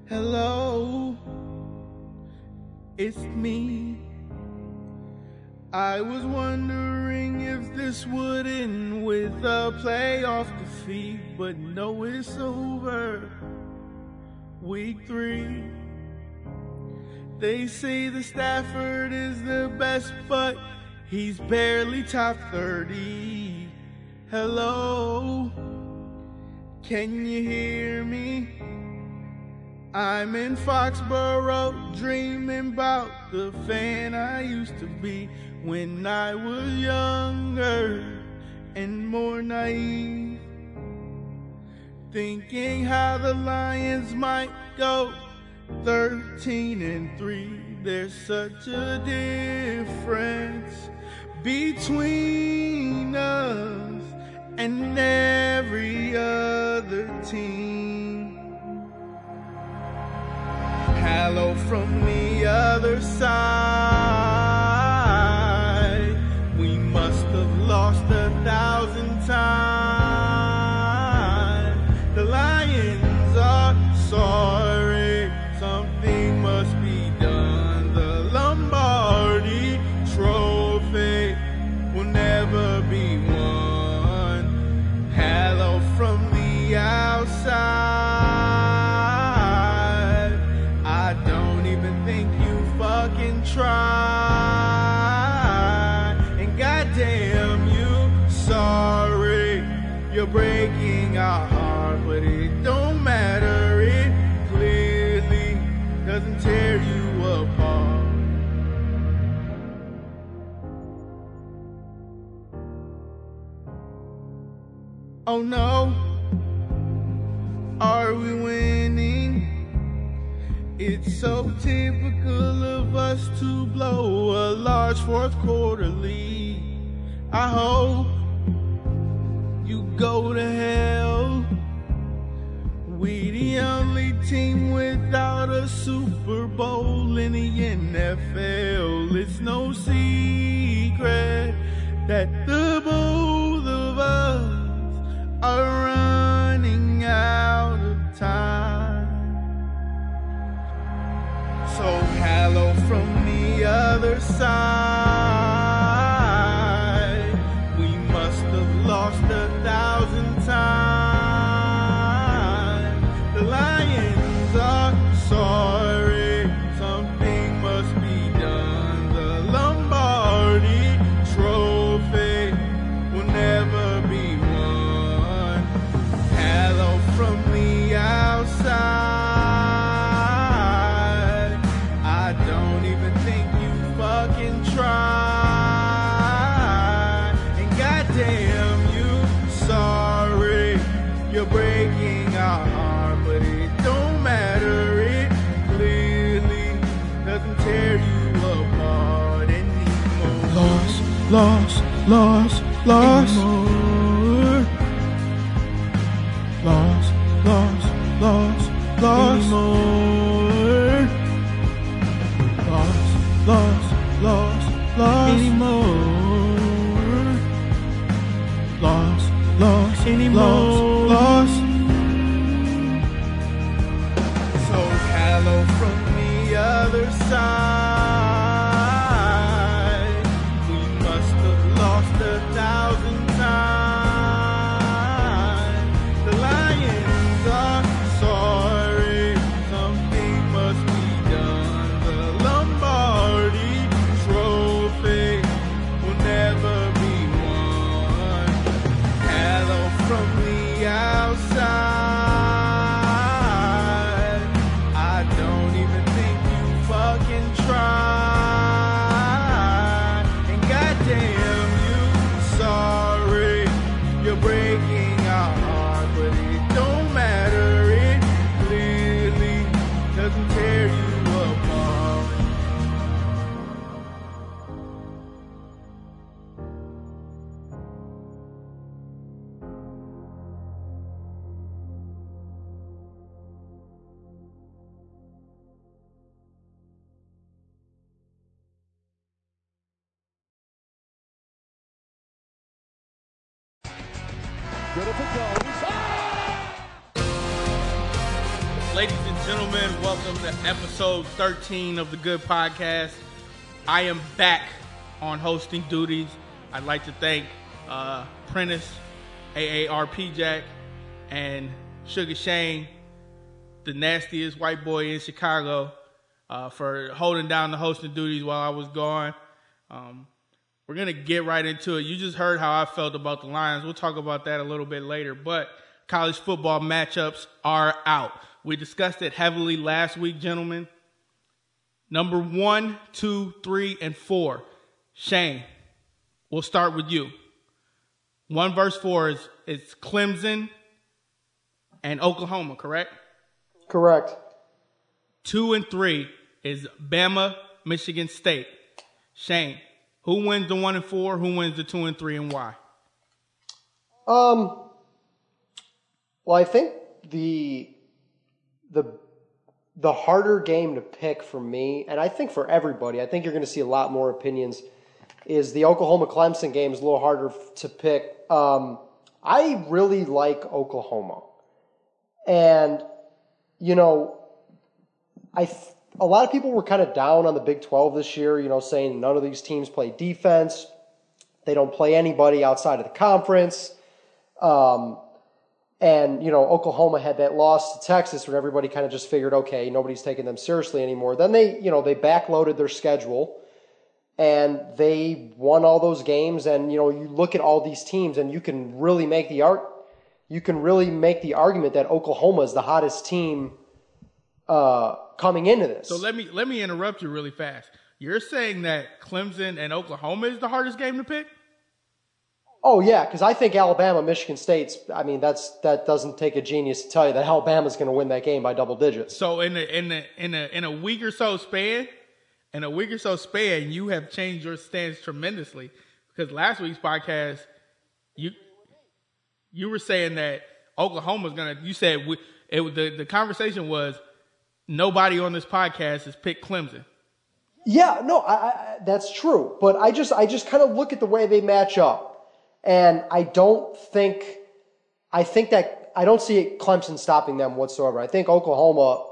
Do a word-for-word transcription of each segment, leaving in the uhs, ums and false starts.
Hello, it's me. I was wondering if this would end with a playoff defeat, but no, it's over. Week three. They say the Stafford is the best, but he's barely top thirty. Hello, can you hear me? I'm in Foxborough dreaming about the fan I used to be when I was younger and more naive, thinking how the Lions might go thirteen and three. There's such a difference between us and every other team. Hello from the other side. We must have lost a thousand times. The Lions are sorry. Something must be done. The Lombardi Trophy will never be won. Hello from the outside. Try, and goddamn you, sorry, you're breaking our heart, but it don't matter, it clearly doesn't tear you apart. Oh no, are we winning? It's so typical of us to blow a large fourth quarter lead. I hope you go to hell. We the only team without a Super Bowl in the N F L. It's no secret that the both of us are running out of time. So hello from the other side. We must have lost a thousand times. The Lions are sorry. Something must be done. The Lombardi Trophy will never be won. Hello from the outside. Try, and goddamn you, sorry, you're breaking our heart, but it don't matter, it clearly doesn't tear you apart anymore. Lost, lost, lost, lost, anymore. Lost, lost, lost, lost, anymore. Lost, lost, lost, lost anymore. Lost, lost, anymore. Lost, lost. So hello from the other side. We must have lost a thousand times. The Lions are sorry. Something must be done. The Lombardi Trophy will never be won. Hello from the outside. I don't even think you fucking try. And goddamn you, sorry, you're breaking our heart, but it don't matter, it clearly doesn't tear you apart. Good if it goes. Ah! Ladies and gentlemen, welcome to episode thirteen of the Good Podcast. I am back on hosting duties. I'd like to thank uh, Prentice, A A R P Jack, and Sugar Shane, the nastiest white boy in Chicago, uh, for holding down the hosting duties while I was gone. Um, we're going to get right into it. You just heard how I felt about the Lions. We'll talk about that a little bit later, but college football matchups are out. We discussed it heavily last week, gentlemen. Number one, two, three, and four. Shane, we'll start with you. One verse four is, is Clemson and Oklahoma, correct? Correct. Two and three is Bama, Michigan State. Shane, who wins the one and four? Who wins the two and three, and why? Um. Well, I think the the the harder game to pick for me, and I think for everybody, I think you're going to see a lot more opinions, is the Oklahoma-Clemson game is a little harder to pick. Um, I really like Oklahoma. And, you know, I th- a lot of people were kind of down on the Big twelve this year, you know, saying none of these teams play defense. They don't play anybody outside of the conference. Um And, you know, Oklahoma had that loss to Texas where everybody kind of just figured, okay, nobody's taking them seriously anymore. Then they, you know, they backloaded their schedule and they won all those games. And, you know, you look at all these teams and you can really make the art, you can really make the argument that Oklahoma is the hottest team uh, coming into this. So let me, let me interrupt you really fast. You're saying that Clemson and Oklahoma is the hardest game to pick? Oh, yeah, because I think Alabama, Michigan State's, I mean, that's that doesn't take a genius to tell you that Alabama's going to win that game by double digits. So in a, in a, in a, in a week or so span, in a week or so span, you have changed your stance tremendously. Because last week's podcast, you you were saying that Oklahoma's going to, you said we, it, the, the conversation was nobody on this podcast has picked Clemson. Yeah, no, I, I, that's true. But I just I just kind of look at the way they match up. And I don't think, I think that, I don't see Clemson stopping them whatsoever. I think Oklahoma,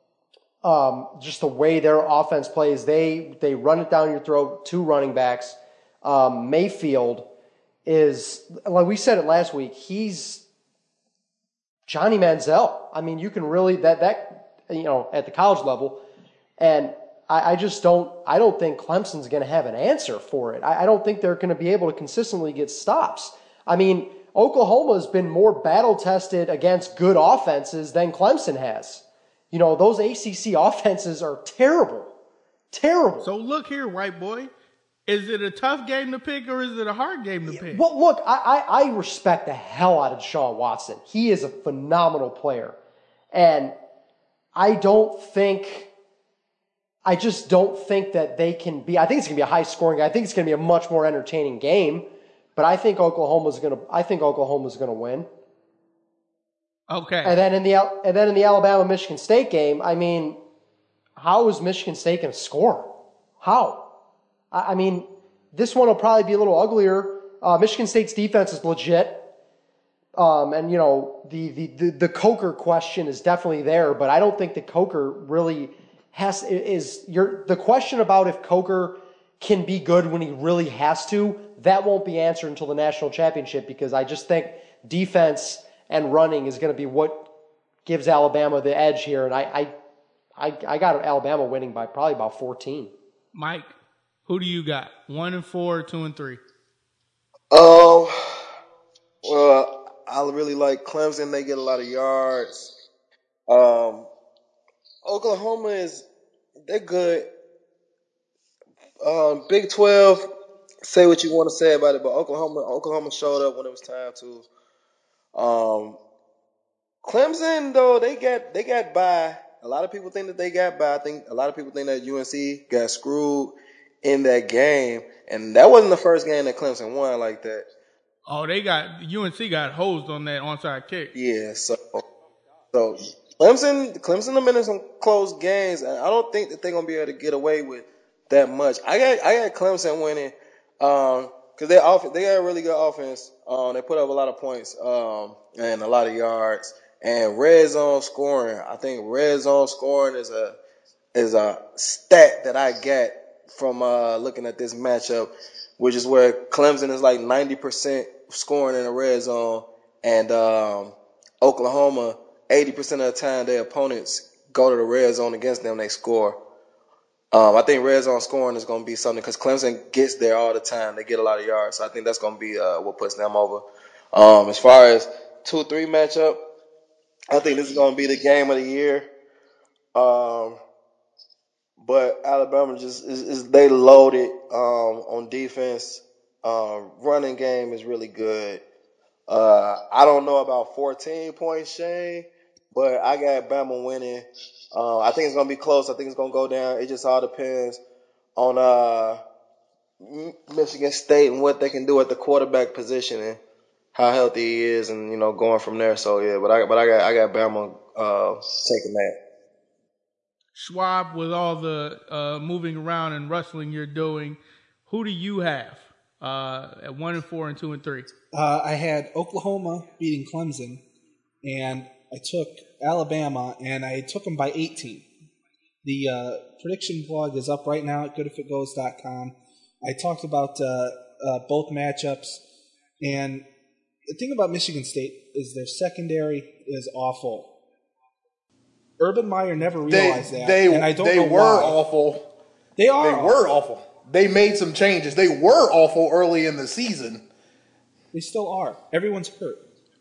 um, just the way their offense plays, they, they run it down your throat, two running backs. Um, Mayfield is, like we said it last week, he's Johnny Manziel. I mean, you can really, that, that, you know, at the college level. And I just don't, I don't think Clemson's going to have an answer for it. I, I don't think they're going to be able to consistently get stops. I mean, Oklahoma's been more battle-tested against good offenses than Clemson has. You know, those A C C offenses are terrible. Terrible. So look here, white boy. Is it a tough game to pick or is it a hard game to pick? Well, look, I, I, I respect the hell out of Deshaun Watson. He is a phenomenal player. And I don't think... I just don't think that they can be, I think it's going to be a high scoring, I think it's going to be a much more entertaining game, but I think Oklahoma's going to, I think Oklahoma's going to win. Okay. And then in the, and then in the Alabama-Michigan State game, I mean, how is Michigan State going to score? How? I, I mean, this one will probably be a little uglier. Uh, Michigan State's defense is legit. Um, and you know, the, the, the, the Coker question is definitely there, but I don't think that Coker really Has is your the question about if Coker can be good when he really has to, that won't be answered until the national championship, because I just think defense and running is going to be what gives Alabama the edge here, and I I I, I got Alabama winning by probably about fourteen. Mike, who do you got? One and four, two and three. Um, well, I really like Clemson. They get a lot of yards. Um. Oklahoma is, they're good. Um, Big twelve, say what you want to say about it, but Oklahoma Oklahoma showed up when it was time to. Um, Clemson, though, they got they got by. A lot of people think that they got by. I think a lot of people think that U N C got screwed in that game, and that wasn't the first game that Clemson won like that. Oh, they got U N C got hosed on that onside kick. Yeah, so so. Clemson, Clemson have been in some close games, and I don't think that they're gonna be able to get away with that much. I got, I got Clemson winning, um, because they off, they got a really good offense. Um, they put up a lot of points, um, and a lot of yards, And red zone scoring, I think red zone scoring is a is a stat that I get from uh, looking at this matchup, which is where Clemson is like ninety percent scoring in the red zone, and um, Oklahoma, eighty percent of the time their opponents go to the red zone against them, they score. Um, I think red zone scoring is going to be something because Clemson gets there all the time. They get a lot of yards, so I think that's going to be uh, what puts them over. Um, as far as two three matchup, I think this is going to be the game of the year. Um, but Alabama just is, is they loaded um, on defense. Um, running game is really good. Uh, I don't know about fourteen points, Shane, but I got Bama winning. Uh, I think it's going to be close. I think it's going to go down. It just all depends on uh, Michigan State and what they can do at the quarterback position and how healthy he is, and you know going from there. So yeah, but I but I got I got Bama uh, taking that. Schwab, with all the uh, moving around and wrestling you're doing, who do you have uh, at one and four and two and three? Uh, I had Oklahoma beating Clemson, and I took Alabama, and I took them by eighteen. The uh, prediction blog is up right now at good if it goes dot com. I talked about uh, uh, both matchups, and the thing about Michigan State is their secondary is awful. Urban Meyer never realized they, that, they, and I don't they know were why. awful. They are. They were awful. They made some changes. They were awful early in the season. They still are. Everyone's hurt.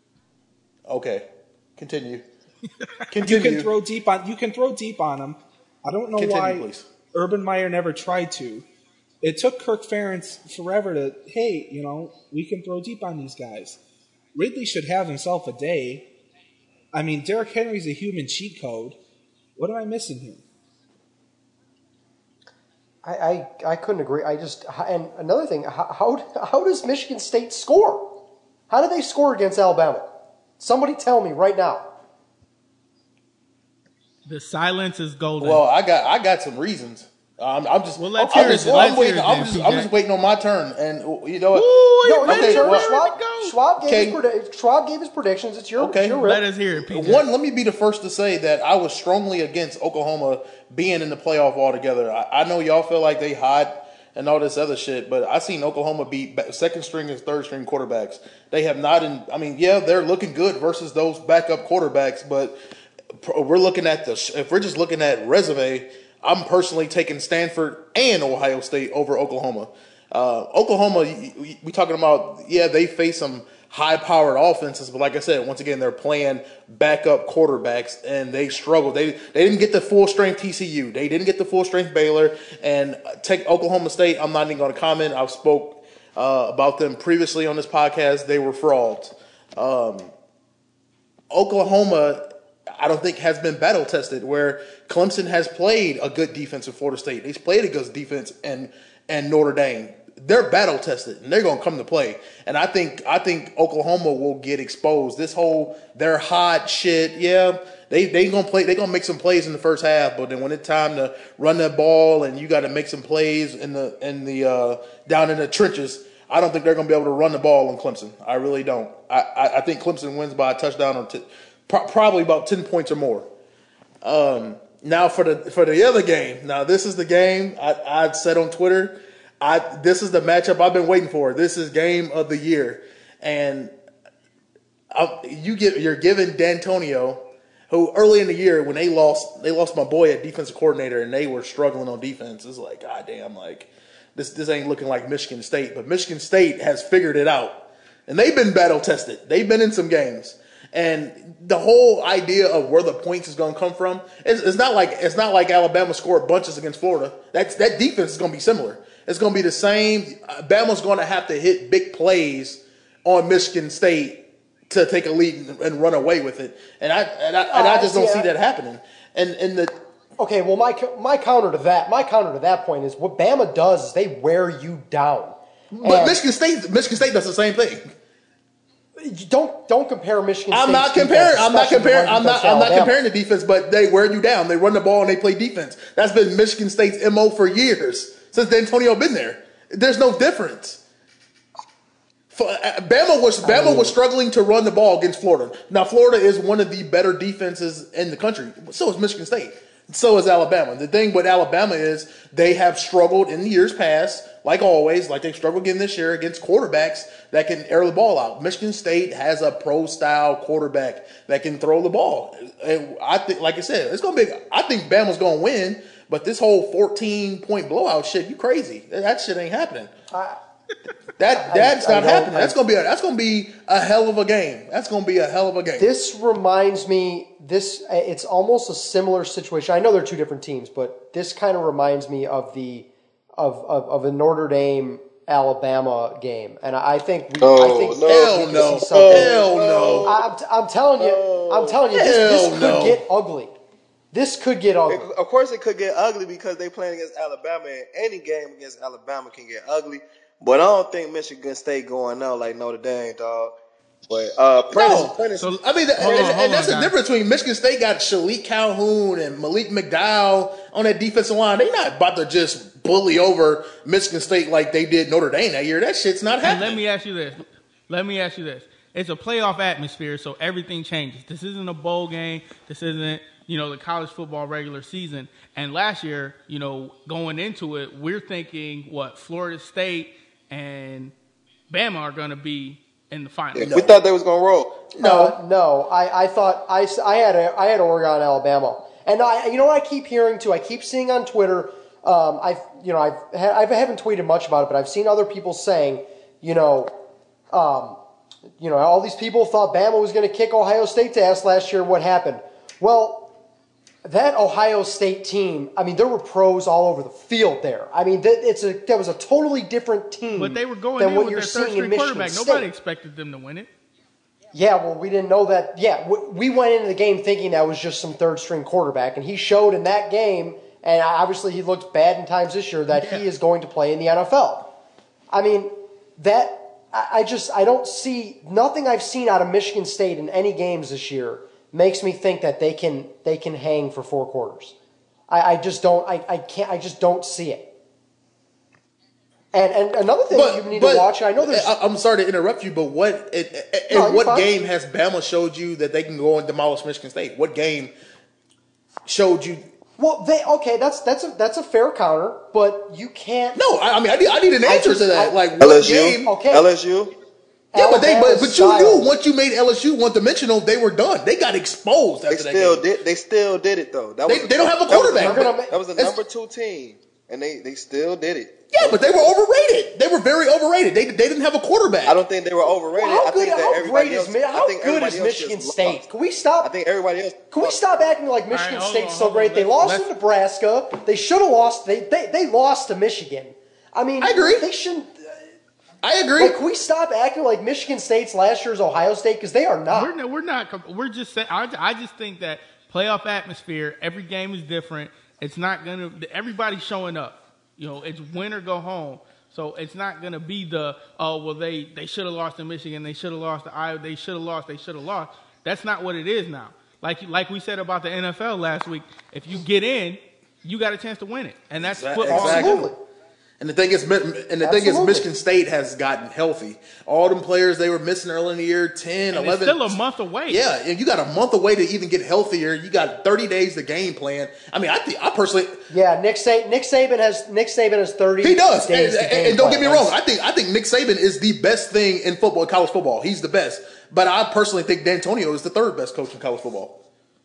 Okay, continue. Continue. You can throw deep on. You can throw deep on them. I don't know continue, why please. Urban Meyer never tried to. It took Kirk Ferentz forever to. Hey, you know, we can throw deep on these guys. Ridley should have himself a day. I mean, Derrick Henry's a human cheat code. What am I missing here? I, I, I couldn't agree. I just and another thing, how, how how does Michigan State score? How do they score against Alabama? Somebody tell me right now. The silence is golden. Well, I got I got some reasons. I'm, I'm just. Well, let's I'm hear just, it. I'm Let's waiting. hear it I'm then, just. P J. I'm just waiting on my turn, and you know what? Ooh, No, man, okay, you're well, ready to Schwab, go. Schwab, gave Okay. his predi- Schwab gave his predictions. It's your, Okay. it's your Let rip. us hear it, P J. One, let me be the first to say that I was strongly against Oklahoma being in the playoff altogether. I, I know y'all feel like they hot and all this other shit, but I seen Oklahoma beat second string and third string quarterbacks. They have not in. I mean, yeah, they're looking good versus those backup quarterbacks, but we're looking at the. If we're just looking at resume, I'm personally taking Stanford and Ohio State over Oklahoma. Uh, Oklahoma, we, we talking about, yeah, they face some high-powered offenses, but like I said, once again, they're playing backup quarterbacks, and they struggled. They they didn't get the full-strength T C U. They didn't get the full-strength Baylor. And take Oklahoma State, I'm not even going to comment. I've spoke uh, about them previously on this podcast. They were frauds. Um, Oklahoma, I don't think has been battle tested, where Clemson has played a good defense in Florida State. He's played a good defense and and Notre Dame. They're battle tested and they're gonna come to play. And I think I think Oklahoma will get exposed. This whole they're hot shit, yeah, they they gonna play they gonna make some plays in the first half, but then when it's time to run that ball and you gotta make some plays in the in the uh, down in the trenches, I don't think they're gonna be able to run the ball on Clemson. I really don't. I, I, I think Clemson wins by a touchdown or t- probably about ten points or more. Um, now for the for the other game. Now this is the game I, I said on Twitter. I this is the matchup I've been waiting for. This is game of the year, and I, you get you're giving D'Antonio, who early in the year when they lost they lost my boy at defensive coordinator and they were struggling on defense. It's like, God damn, like this this ain't looking like Michigan State, but Michigan State has figured it out, and they've been battle tested. They've been in some games. And the whole idea of where the points is going to come from, it's, it's not like it's not like Alabama scored bunches against Florida. That's that defense is going to be similar. It's going to be the same. Bama's going to have to hit big plays on Michigan State to take a lead and, and run away with it. And I and I, and I just don't see that happening. And and the Okay, well, my my counter to that, my counter to that point is what Bama does is they wear you down. but And Michigan State Michigan State does the same thing. you don't don't compare Michigan. I'm State's not comparing. defense, I'm not especially the comparing. run I'm not. defense to I'm not Alabama. comparing the defense, but they wear you down. They run the ball and they play defense. That's been Michigan State's M O for years since D'Antonio been there. There's no difference. Bama was Bama I mean, was struggling to run the ball against Florida. Now Florida is one of the better defenses in the country. So is Michigan State. So is Alabama. The thing with Alabama is they have struggled in the years past, like always, like they struggled again this year against quarterbacks that can air the ball out. Michigan State has a pro-style quarterback that can throw the ball. And I think, like I said, it's gonna be. I think Bama's gonna win, but this whole fourteen-point blowout shit, you crazy? That shit ain't happening. I, That that's I- I not don't- happening. I- That's gonna be a, that's gonna be a hell of a game. That's gonna be a hell of a game. This reminds me. This it's almost a similar situation. I know they're two different teams, but this kind of reminds me of the of of, of a Notre Dame Alabama game, and I think we, Oh, I think no. we hell can no, see something. hell no. I'm, t- I'm telling you, I'm telling you, this, this Hell could no. get ugly. This could get ugly. Of course, it could get ugly because they playing against Alabama, and any game against Alabama can get ugly. But I don't think Michigan State going out like Notre Dame, dog. But uh, Prentice, No. Prentice, So- I mean, that, Hold and, on, and hold that's on, the guys. difference between Michigan State got Shalik Calhoun and Malik McDowell on that defensive line. They're not about to just bully over Michigan State like they did Notre Dame that year. That shit's not And happening. let me ask you this. Let me ask you this. It's a playoff atmosphere, so everything changes. This isn't a bowl game. This isn't, you know, the college football regular season. And last year, you know, going into it, we're thinking, what, Florida State and Bama are going to be in the finals. we thought they was gonna roll. No, no. I, I thought I, I had a, I had Oregon, Alabama, and I you know what I keep hearing too. I keep seeing on Twitter. Um, I've you know I've I haven't tweeted much about it, but I've seen other people saying you know, um, you know all these people thought Bama was going to kick Ohio State's ass last year. What happened? Well, that Ohio State team. I mean, there were pros all over the field there. I mean, that, it's a that was a totally different team. But they were going than in what with you're their third seeing in string Michigan quarterback. State. Nobody expected them to win it. Yeah, well, we didn't know that. Yeah, we, we went into the game thinking that was just some third string quarterback, and he showed in that game, and obviously he looked bad in times this year, that he is going to play in the N F L. I mean, that, I, I just, I don't see, nothing I've seen out of Michigan State in any games this year makes me think that they can, they can hang for four quarters. I, I just don't, I, I can't, I just don't see it. And and another thing you need to watch, I know there's... I, I'm sorry to interrupt you, but what in, in No, you're what fine. game has Bama showed you that they can go and demolish Michigan State? What game showed you? Well, they okay. That's that's a that's a fair counter, but you can't. No, I, I mean I need, I need an I answer just- to that. I- like what L S U, game? Okay. L S U. Yeah, but they but, Alabama's but you style. knew once you made L S U one dimensional, they were done. They got exposed They after that still game. did. They still did it though. That They- was they don't have a that was quarterback. number- They're gonna- That was a it's- number two team, and they they still did it. Yeah, but they were overrated. They were very overrated. They they didn't have a quarterback. I don't think they were overrated. Well, how I good, think that how everybody great else. is Mi- I how think good everybody is else Michigan just State? lost. Can we stop? I think everybody else. Can we stop acting like Michigan All right, hold State's on, so hold great? on. They lost Let's- to Nebraska. They should have lost. They, they they lost to Michigan. I mean, I agree. They shouldn't. I agree. Like, can we stop acting like Michigan State's last year's Ohio State? Because they are not. We're no, we're not. We're just saying. I, I just think that playoff atmosphere. Every game is different. It's not gonna. Everybody's showing up. You know, it's win or go home. So it's not gonna be the oh well they they should have lost to Michigan. They should have lost to Iowa. They should have lost. They should have lost. That's not what it is now. Like like we said about the N F L last week. If you get in, you got a chance to win it, and that's Exactly. football. Absolutely. And the thing is, and the thing is, Absolutely. Michigan State has gotten healthy. All them players they were missing early in the year, ten, And eleven. it's still a month away. Yeah, and you got a month away to even get healthier. You got thirty days to game plan. I mean, I think I personally, Yeah, Nick Sa- Nick Saban has Nick Saban has thirty. he does. And, Days to and- game and don't get me plan. wrong, I think I think Nick Saban is the best thing in football, college football. He's the best. But I personally think D'Antonio is the third best coach in college football.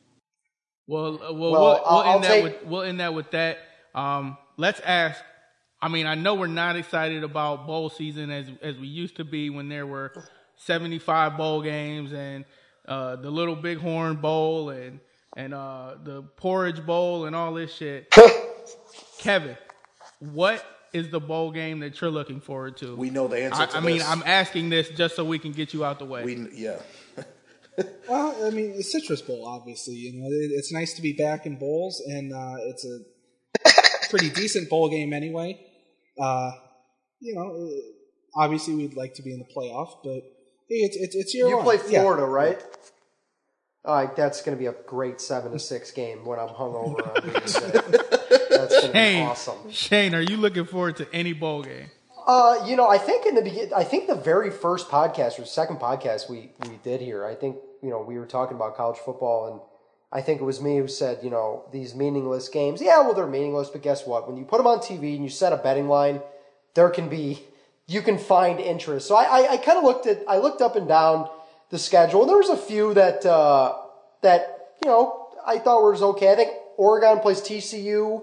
Well, uh, well, Well, we'll, we'll I'll- end I'll that take- with we'll end that with that. Um, let's ask. I mean, I know we're not excited about bowl season as as we used to be when there were seventy-five bowl games and uh, the Little Bighorn Bowl and and uh, the Porridge Bowl and all this shit. Kevin, what is the bowl game that you're looking forward to? We know the answer I, to I mean, this. I'm asking this just so we can get you out the way. We yeah. Well, I mean, the Citrus Bowl, obviously. You know, it, it's nice to be back in bowls, and uh, it's a pretty decent bowl game anyway. Uh, you know, obviously we'd like to be in the playoff, but hey, it's it's it's year You long. play Yeah. Florida, right? All right, that's going to be a great seven to six game when I'm hungover on New Year's Day. That's going to be Shane, awesome. Shane, are you looking forward to any bowl game? Uh, you know, I think in the begin, I think the very first podcast or second podcast we, we did here, I think, you know, we were talking about college football, and I think it was me who said, you know, these meaningless games. Yeah, well, they're meaningless, but guess what? When you put them on T V and you set a betting line, there can be, you can find interest. So I, I, I kind of looked at, I looked up and down the schedule, and there was a few that, uh, that, you know, I thought was okay. I think Oregon plays T C U.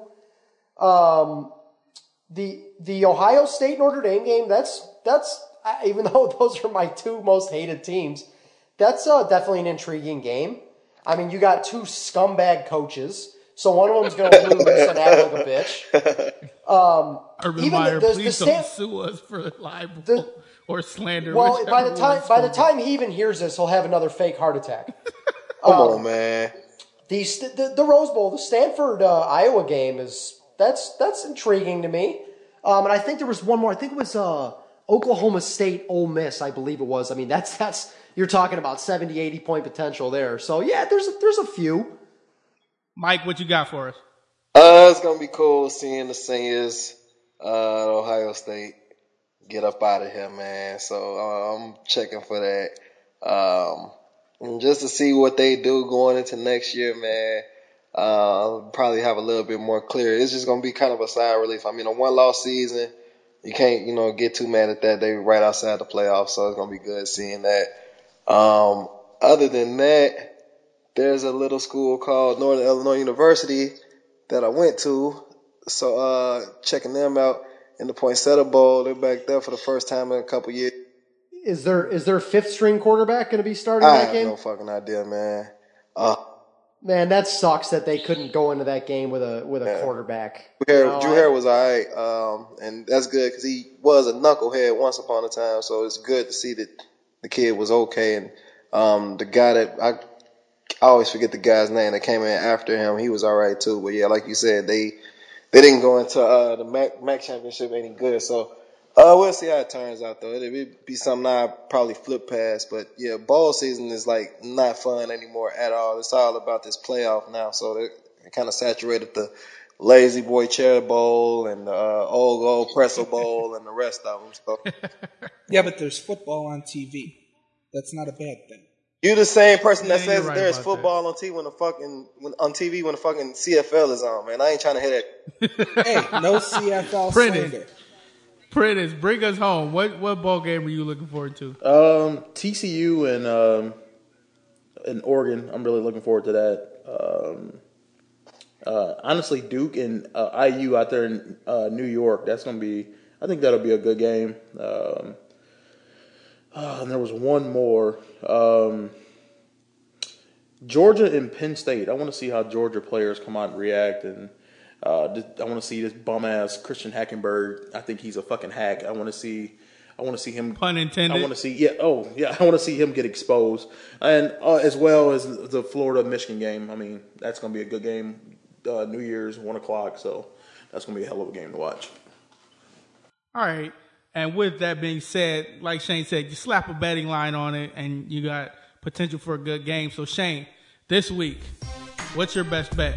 Um, the, the Ohio State Notre Dame game, that's, that's, even though those are my two most hated teams, that's uh, definitely an intriguing game. I mean, you got two scumbag coaches, so one of them's going to lose and act like a bitch. Um, Urban even Meyer, the, the, please the don't stand, sue us for libel the, or slander. Well, by the time by the spoken. time he even hears this, he'll have another fake heart attack. Come um, on, man. The, the the Rose Bowl, the Stanford uh, Iowa game is that's that's intriguing to me. Um, and I think there was one more. I think it was uh, Oklahoma State Ole Miss. I believe it was. I mean, that's that's you're talking about seventy, eighty point potential there. So yeah, there's a, there's a few. Mike, what you got for us? Uh, it's gonna be cool seeing the seniors, uh, at Ohio State get up out of here, man. So uh, I'm checking for that. Um, and just to see what they do going into next year, man. Uh, I'll probably have a little bit more clear. It's just gonna be kind of a sigh of relief. I mean, a one-loss season, you can't, you know, get too mad at that. They were right outside the playoffs, so it's gonna be good seeing that. Um, other than that, there's a little school called Northern Illinois University that I went to. So, uh, checking them out in the Poinsettia Bowl. They're back there for the first time in a couple years. Is there is their fifth string quarterback going to be starting I that have game? no fucking idea, man. Uh, Man, that sucks that they couldn't go into that game with a with a Yeah. quarterback. Drew Hare, You know, Drew I- Hare was all right, um, and that's good because he was a knucklehead once upon a time. So it's good to see that the kid was okay. And um, the guy that I, I always forget the guy's name that came in after him, he was all right too. But yeah, like you said, they they didn't go into uh, the MAC, MAC championship any good. So uh, we'll see how it turns out though. It'll be something I probably flip past. But yeah, bowl season is like not fun anymore at all. It's all about this playoff now. So they, they kind of saturated the Lazy Boy Chair Bowl and the uh, Old Gold Pretzel Bowl and the rest of them. So Yeah, but there's football on T V. That's not a bad thing. you the same person that Yeah, says you're right there's about football on T V when the fucking when, on T V when the fucking C F L is on, man. I ain't trying to hear that. Hey, no C F L Prentice. slander. Prentice, bring us home. What what ball game are you looking forward to? Um, T C U and um, and Oregon. I'm really looking forward to that. Um, uh, honestly, Duke and uh, I U out there in uh, New York. That's gonna be. I think that'll be a good game. Um, uh, and there was one more. Um, Georgia and Penn State. I want to see how Georgia players come out and react, and uh, just, I want to see this bum ass Christian Hackenberg. I think he's a fucking hack. I want to see. I want to see him. Pun intended. I want to see. Yeah. Oh, yeah. I want to see him get exposed, and uh, as well as the Florida Michigan game. I mean, that's going to be a good game. Uh, New Year's one o'clock, so that's going to be a hell of a game to watch. All right. And with that being said, like Shane said, you slap a betting line on it, and you got potential for a good game. So Shane, this week, what's your best bet?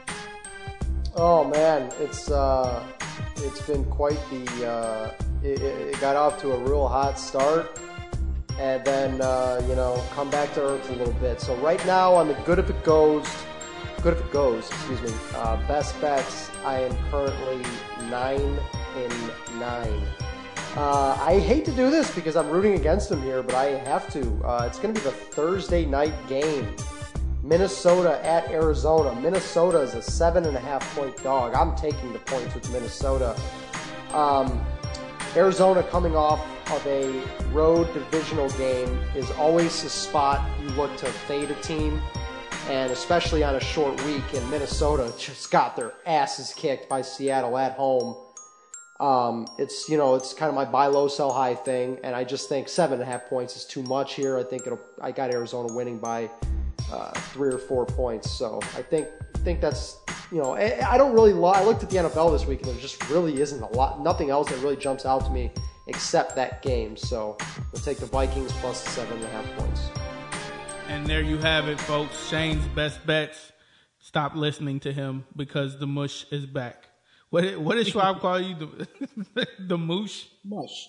Oh man, it's uh, it's been quite the. Uh, it, it got off to a real hot start, and then uh, you know come back to earth a little bit. So right now on the good if it goes, good if it goes. Excuse me. Uh, best bets. I am currently nine in nine. Uh, I hate to do this because I'm rooting against them here, but I have to. Uh, it's going to be the Thursday night game. Minnesota at Arizona. Minnesota is a seven and a half point dog. I'm taking the points with Minnesota. Um, Arizona coming off of a road divisional game is always a spot you look to fade a team, and especially on a short week. And Minnesota just got their asses kicked by Seattle at home. Um, it's, you know, it's kind of my buy low, sell high thing, and I just think seven and a half points is too much here. I think it'll, I got Arizona winning by uh, three or four points. So I think, think that's, you know, I, I don't really, lo- I looked at the N F L this week and there just really isn't a lot, nothing else that really jumps out to me except that game. So we'll take the Vikings plus the seven and a half points. And there you have it, folks. Shane's best bets. Stop listening to him because the mush is back. What did- what did Schwab call you? The the moosh. Mush.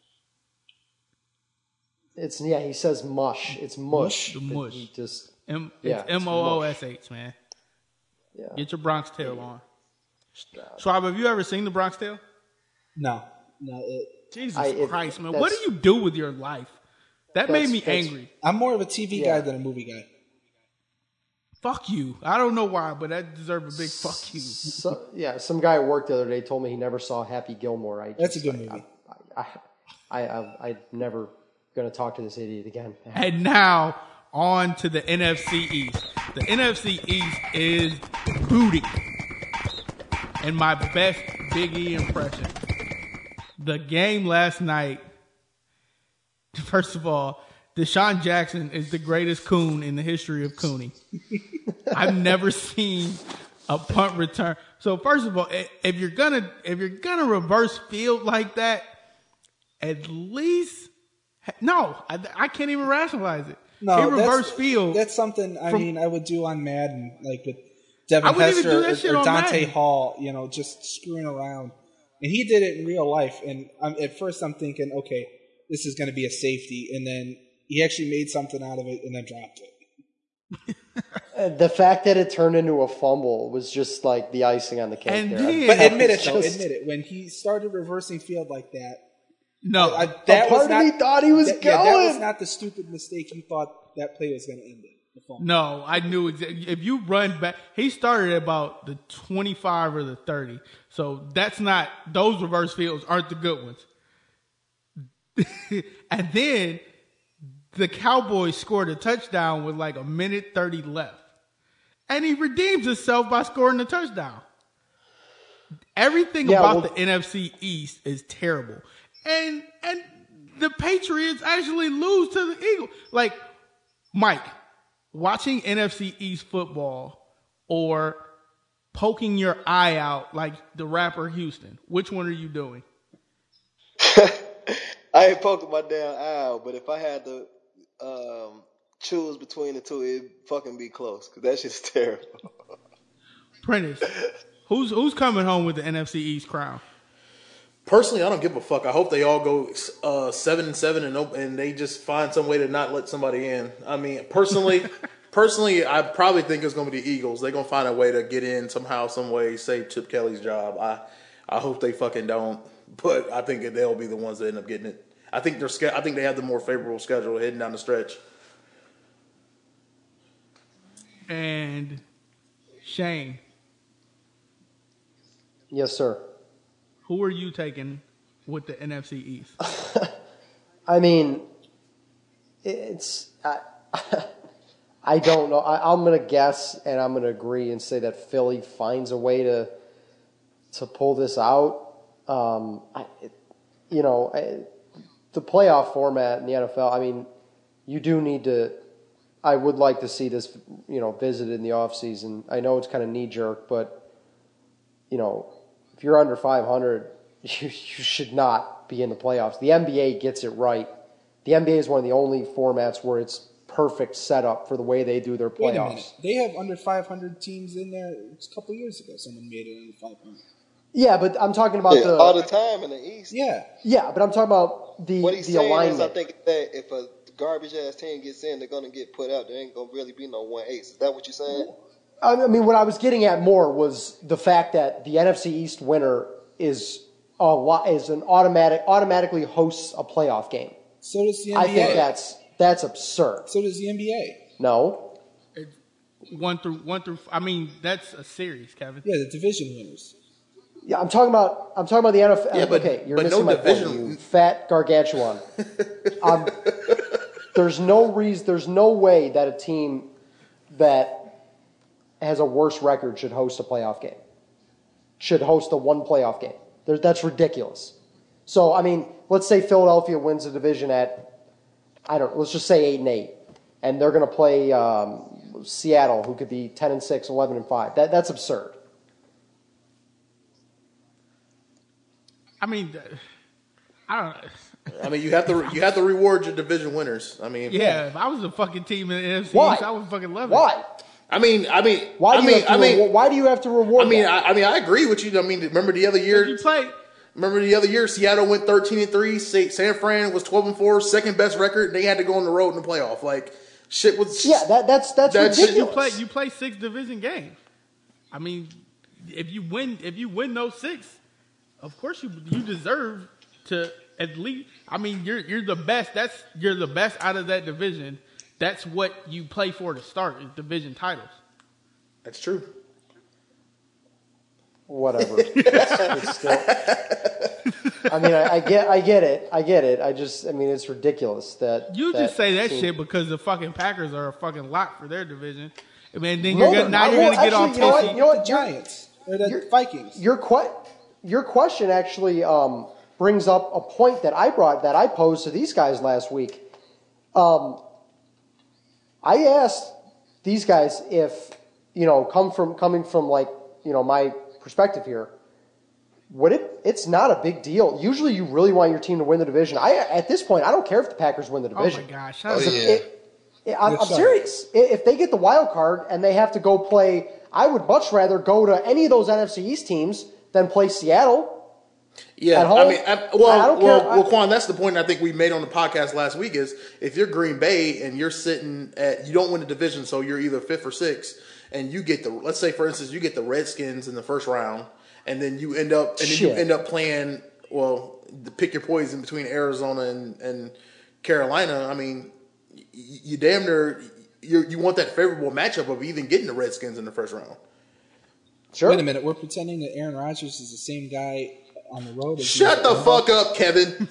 It's yeah. He says mush. It's mush. The but mush. He just M Yeah, it's it's M O O S H, man. yeah. Get your Bronx Tale on. Schwab, have you ever seen the Bronx Tale? No. No. It, Jesus I- it- Christ, man! What do that's- you do with your life? That made That's- me that's- angry. I'm more of a T V Yeah. guy than a movie guy. Fuck you. I don't know why, but that deserves a big fuck you. So, yeah, some guy at work the other day told me he never saw Happy Gilmore. I That's a just- good I- movie. I, I, I, I, I'm never gonna talk to this idiot again. And now on to the N F C East. The N F C East is booty. And my best Big E impression. The game last night, first of all, Deshaun Jackson is the greatest coon in the history of cooning. I've never seen a punt return. So first of all, i- if you're gonna if you're gonna reverse field like that, at least no, I, I can't even rationalize it. No, he that's- reverse field. That's something. I from- mean, I would do on Madden, like with Devin I wouldn't even Hester do that or, shit or on Dante Madden. Hall. You know, just screwing around. And he did it in real life. And I'm, at first, I'm thinking, okay, this is going to be a safety, and then he actually made something out of it and then dropped it. Uh, The fact that it turned into a fumble was just like the icing on the cake. And there. then- But I- admit it, it's though. just- Admit it. When he started reversing field like that, no, I, that a was part not, of me thought he was that, going. Yeah, that was not the stupid mistake he thought that play was going to end it. The fumble. no, I knew exactly. If you run back, he started at about the twenty-five or the thirty. So that's not, those reverse fields aren't the good ones. And then the Cowboys scored a touchdown with like a minute thirty left. And he redeems himself by scoring the touchdown. Everything Yeah, about well- the N F C East is terrible. And and the Patriots actually lose to the Eagles. Like, Mike, watching N F C East football or poking your eye out like the rapper Houston, which one are you doing? I ain't poking my damn eye out, but if I had to um, choose between the two, it'd fucking be close because that shit's terrible. Prentice, who's who's coming home with the N F C East crown? Personally, I don't give a fuck. I hope they all go uh, seven and seven and op- and they just find some way to not let somebody in. I mean, personally, personally, I probably think it's going to be the Eagles. They're going to find a way to get in somehow, some way, save Chip Kelly's job. I, I hope they fucking don't, but I think they'll be the ones that end up getting it. I think they're. sch- I think they have the more favorable schedule heading down the stretch. And Shane, Yes, sir. who are you taking with the N F C East? I mean, it's I, I don't know. I, I'm gonna guess and I'm gonna agree and say that Philly finds a way to to pull this out. Um, I, it, you know, I, the playoff format in the N F L. I mean, you do need to. I would like to see this, you know, visited in the offseason. I know it's kind of knee jerk, but you know, if you're under five hundred, you, you should not be in the playoffs. The N B A gets it right. The N B A is one of the only formats where it's perfect setup for the way they do their Wait a minute. playoffs. They have under five hundred teams in there. It's a couple years ago, someone made it under five hundred. Yeah, but I'm talking about Yeah, the all the time in the East. Yeah. yeah, but I'm talking about the What he's the saying alignment. is, I think that if a garbage ass team gets in, they're gonna get put out. There ain't gonna really be no one ace. Is that what you're saying? I mean, what I was getting at more was the fact that the N F C East winner is a lot, is an automatic automatically hosts a playoff game. So does the N I B A. think that's that's absurd. So does the N B A. No, It's one through one through. I mean, that's a series, Kevin. Yeah, the division winners. yeah, I'm talking about I'm talking about the N F L. Yeah, but- okay, you're but missing no my division- point, you fat gargantuan. um, there's no reason. There's no way that a team that has a worse record should host a playoff game. Should host a one playoff game. There, that's ridiculous. So I mean, let's say Philadelphia wins the division at, I don't. Let's just say eight and eight, and they're going to play um, Seattle, who could be ten and six, eleven and five. That that's absurd. I mean, th- I don't. I mean, you have to you have to reward your division winners. I mean, Yeah, if I was a fucking team in the N F C Why? East, I would fucking love it. Why? I mean, I mean, Why do I you mean, have to I mean, reward, why do you have to reward I mean, that? I, I mean, I agree with you. I mean, remember the other year? You play. Remember the other year, Seattle went thirteen and three. San Fran was twelve and four, second best record. And they had to go on the road in the playoff. Like shit was. Yeah, that, that's that's That shit- ridiculous. You play. You play six division games. I mean, if you win, if you win those six, of course you you deserve to at least. I mean, you're you're the best. That's you're the best out of that division. That's what you play for to start is division titles. That's true. Whatever. It's, it's still, I mean, I, I get, I get it, I get it. I just, I mean, it's ridiculous that You that just say that team- shit because the fucking Packers are a fucking lock for their division. I mean, then No, you're gonna, now no, you're well, gonna get all actually, you know what? tipsy. You know what? The Giants or the You're- Vikings. Your que- your question actually um, brings up a point that I brought that I posed to these guys last week. Um, I asked these guys if you know, come from coming from like you know my perspective here. Would it? It's not a big deal. Usually, you really want your team to win the division. I at this point, I don't care if the Packers win the Oh division. my gosh! Oh, Shut up. yeah. It- it- I'm, I'm Yes, sir. serious. I- If they get the wild card and they have to go play, I would much rather go to any of those N F C East teams than play Seattle. Yeah, At home, I mean, I, well, I don't well, care. well, Quan, that's the point I think we made on the podcast last week. Is if you're Green Bay and you're sitting at, you don't win the division, so you're either fifth or sixth, and you get the, let's say for instance, you get the Redskins in the first round, and then you end up, and then you Shit. end up playing, well, the pick your poison between Arizona and, and Carolina. I mean, you, you damn near you you want that favorable matchup of even getting the Redskins in the first round. Sure. Wait a minute, we're pretending that Aaron Rodgers is the same guy on the road. As Shut he the is at fuck up, Kevin.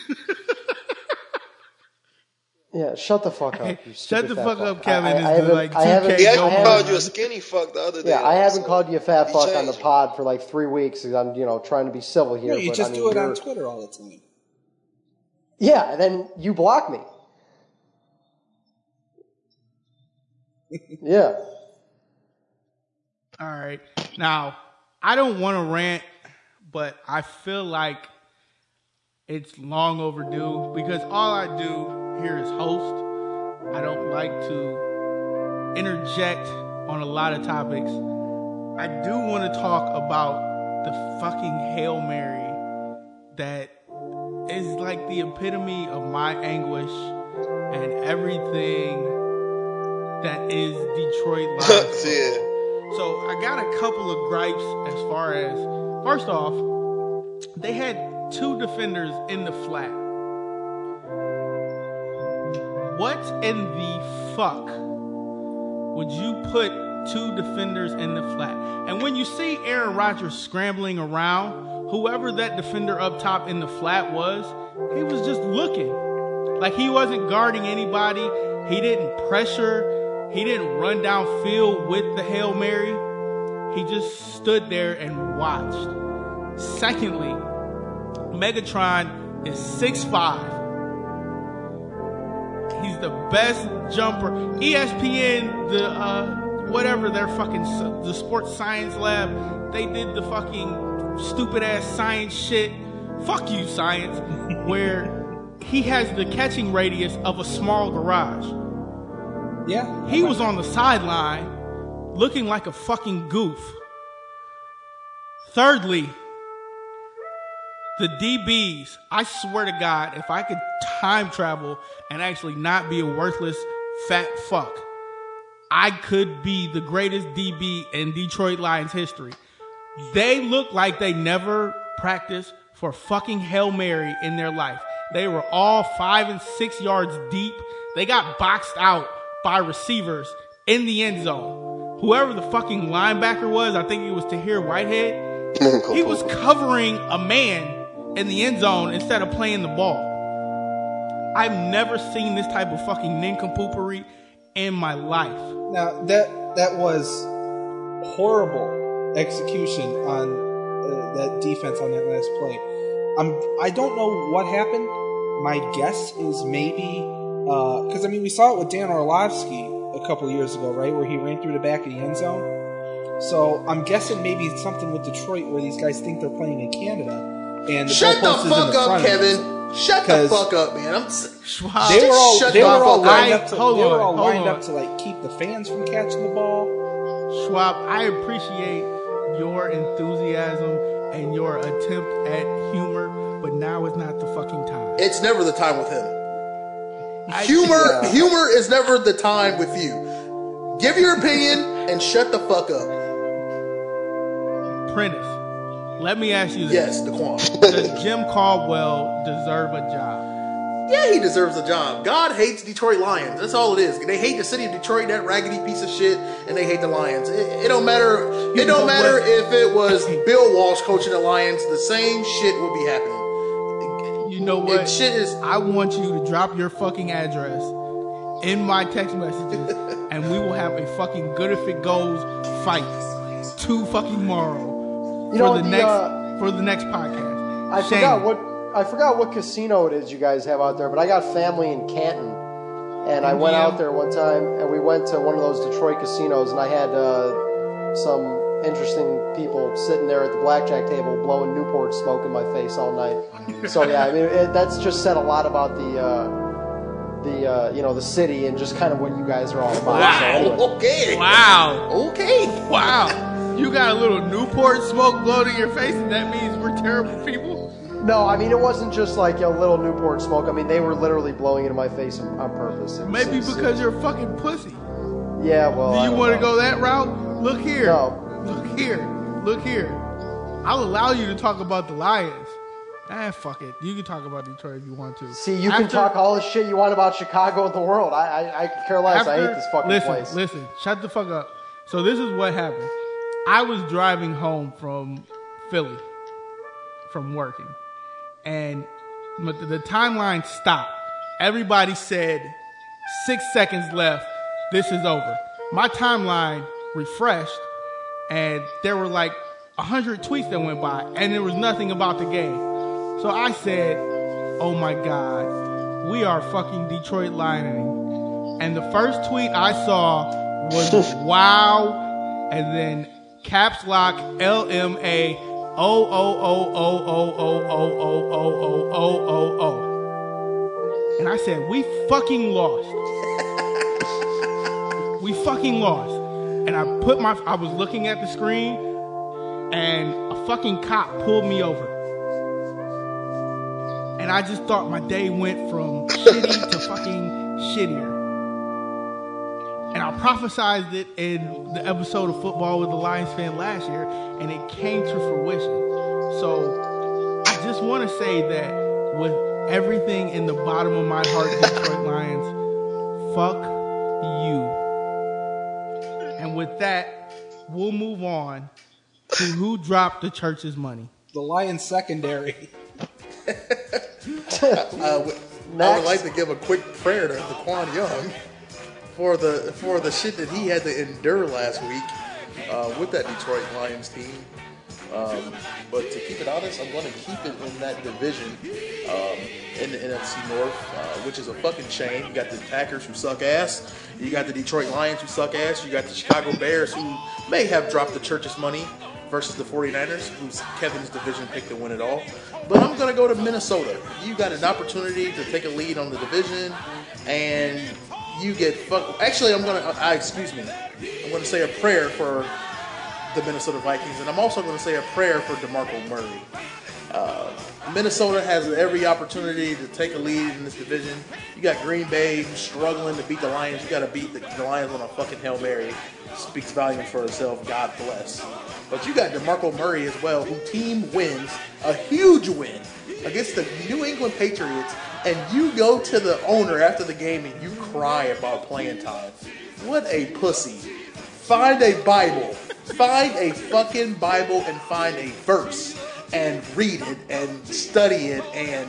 Yeah, shut the fuck up. You Shut stupid the fat fuck fuck. up, Kevin. I, I, is I the, haven't, like, I haven't, two K He I actually go called haven't, you a skinny fuck the other day. yeah, I haven't so called you a fat he fuck on the changed. pod for like three weeks because I'm, you know, trying to be civil here. No, you but, just I mean, do it on you're- Twitter all the time. Yeah, and then you block me. Yeah. All right. Now, I don't want to rant, but I feel like it's long overdue because all I do here is host. I don't like to interject on a lot of topics. I do want to talk about the fucking Hail Mary that is like the epitome of my anguish and everything that is Detroit Lions. Yeah. So I got a couple of gripes as far as, first off, they had two defenders in the flat. What in the fuck would you put two defenders in the flat? And when you see Aaron Rodgers scrambling around, whoever that defender up top in the flat was, he was just looking. Like he wasn't guarding anybody. He didn't pressure. He didn't run downfield with the Hail Mary. He just stood there and watched. Secondly, Megatron is six five. He's the best jumper. E S P N, the uh, whatever their fucking the sports science lab, they did the fucking stupid ass science shit. Fuck you, science. Where he has the catching radius of a small garage. Yeah. He was on the sideline looking like a fucking goof. Thirdly, the D Bs, I swear to God, if I could time travel and actually not be a worthless fat fuck, I could be the greatest D B in Detroit Lions history. They look like they never practiced for fucking Hail Mary in their life. They were all five and six yards deep. They got boxed out by receivers in the end zone. Whoever the fucking linebacker was, I think it was Tahir Whitehead, he was covering a man in the end zone instead of playing the ball. I've never seen this type of fucking nincompoopery in my life. Now that that was horrible execution on uh, that defense on that last play. I'm I don't know what happened. My guess is maybe because uh, I mean we saw it with Dan Orlovsky a couple years ago, right, where he ran through the back of the end zone. So I'm guessing maybe it's something with Detroit where these guys think they're playing in Canada. And the Shut the goalpost is in fuck the up, front of them. Kevin. Shut the fuck up, man. I'm Schwab. They were all Shut they the were all fuck up. lined up to Hold they were on, all hold lined on. up to like keep the fans from catching the ball. Schwab, I appreciate your enthusiasm and your attempt at humor, but now is not the fucking time. It's never the time with him. I- Humor, Yeah. humor is never the time with you. Give your opinion and shut the fuck up. Prentice, let me ask you this. Yes, Daquan. Does Jim Caldwell deserve a job? Yeah, he deserves a job. God hates Detroit Lions. That's all it is. They hate the city of Detroit, that raggedy piece of shit, and they hate the Lions. It, it don't matter. It You know don't matter what? if it was Bill Walsh coaching the Lions. The same shit would be happening. You know what? It shit is. I want you to drop your fucking address in my text messages, and we will have a fucking good if it goes fight to fucking tomorrow You for know, the, the, next uh, for the next podcast. I Shane, forgot what I forgot what casino it is you guys have out there, but I got family in Canton, and I went Yeah. out there one time, and we went to one of those Detroit casinos, and I had uh, some interesting people sitting there at the blackjack table blowing Newport smoke in my face all night. So yeah, I mean it, that's just said a lot about the uh, the uh, you know the city and just kind of what you guys are all about. Wow. So anyway. Okay. Wow, Okay. wow, you got a little Newport smoke blowing in your face, and that means we're terrible people. No, I mean it wasn't just like a little Newport smoke. I mean they were literally blowing it in my face on, on purpose. It was- Maybe it's- because you're a fucking pussy. yeah, well, Do I you don't want to know. go that route? Look here. No. Look here. Look here. I'll allow you to talk about the Lions. Ah, fuck it. You can talk about Detroit if you want to. See, you can After- talk all the shit you want about Chicago and the world. I, I, I could care less. I after- hate this fucking listen, place. Listen, shut the fuck up. So this is what happened. I was driving home from Philly, from working, and but the, the timeline stopped. Everybody said six seconds left. This is over. My timeline refreshed, and there were like a hundred tweets that went by, and there was nothing about the game. So I said, "Oh my God, we are fucking Detroit Lioning." And the first tweet I saw was "Wow," and then caps lock L M A O O O O O O O O O O O O O. And I said, "We fucking lost. We fucking lost." And I put my, I was looking at the screen, and a fucking cop pulled me over. And I just thought my day went from shitty to fucking shittier. And I prophesized it in the episode of Football with the Lions Fan last year, and it came to fruition. So I just want to say that with everything in the bottom of my heart, Detroit Lions, fuck you. And with that, we'll move on to who dropped the church's money. The Lions secondary. Uh, I would Next. like to give a quick prayer to Daquan Young for the for the shit that he had to endure last week uh, with that Detroit Lions team. Um, but to keep it honest, I'm going to keep it in that division um, in the N F C North, uh, which is a fucking shame. You got the Packers who suck ass. You got the Detroit Lions who suck ass. You got the Chicago Bears who may have dropped the church's money versus the 49ers, who's Kevin's division pick to win it all. But I'm going to go to Minnesota. You got an opportunity to take a lead on the division, and you get fucked. Actually, I'm going to, uh, excuse me, I'm going to say a prayer for the Minnesota Vikings, and I'm also going to say a prayer for DeMarco Murray. Uh, Minnesota has every opportunity to take a lead in this division. You got Green Bay struggling to beat the Lions. You got to beat the, the Lions on a fucking Hail Mary. Speaks volumes for itself. God bless. But you got DeMarco Murray as well, who team wins a huge win against the New England Patriots, and you go to the owner after the game and you cry about playing time. What a pussy. Find a Bible. Find a fucking Bible and find a verse and read it and study it and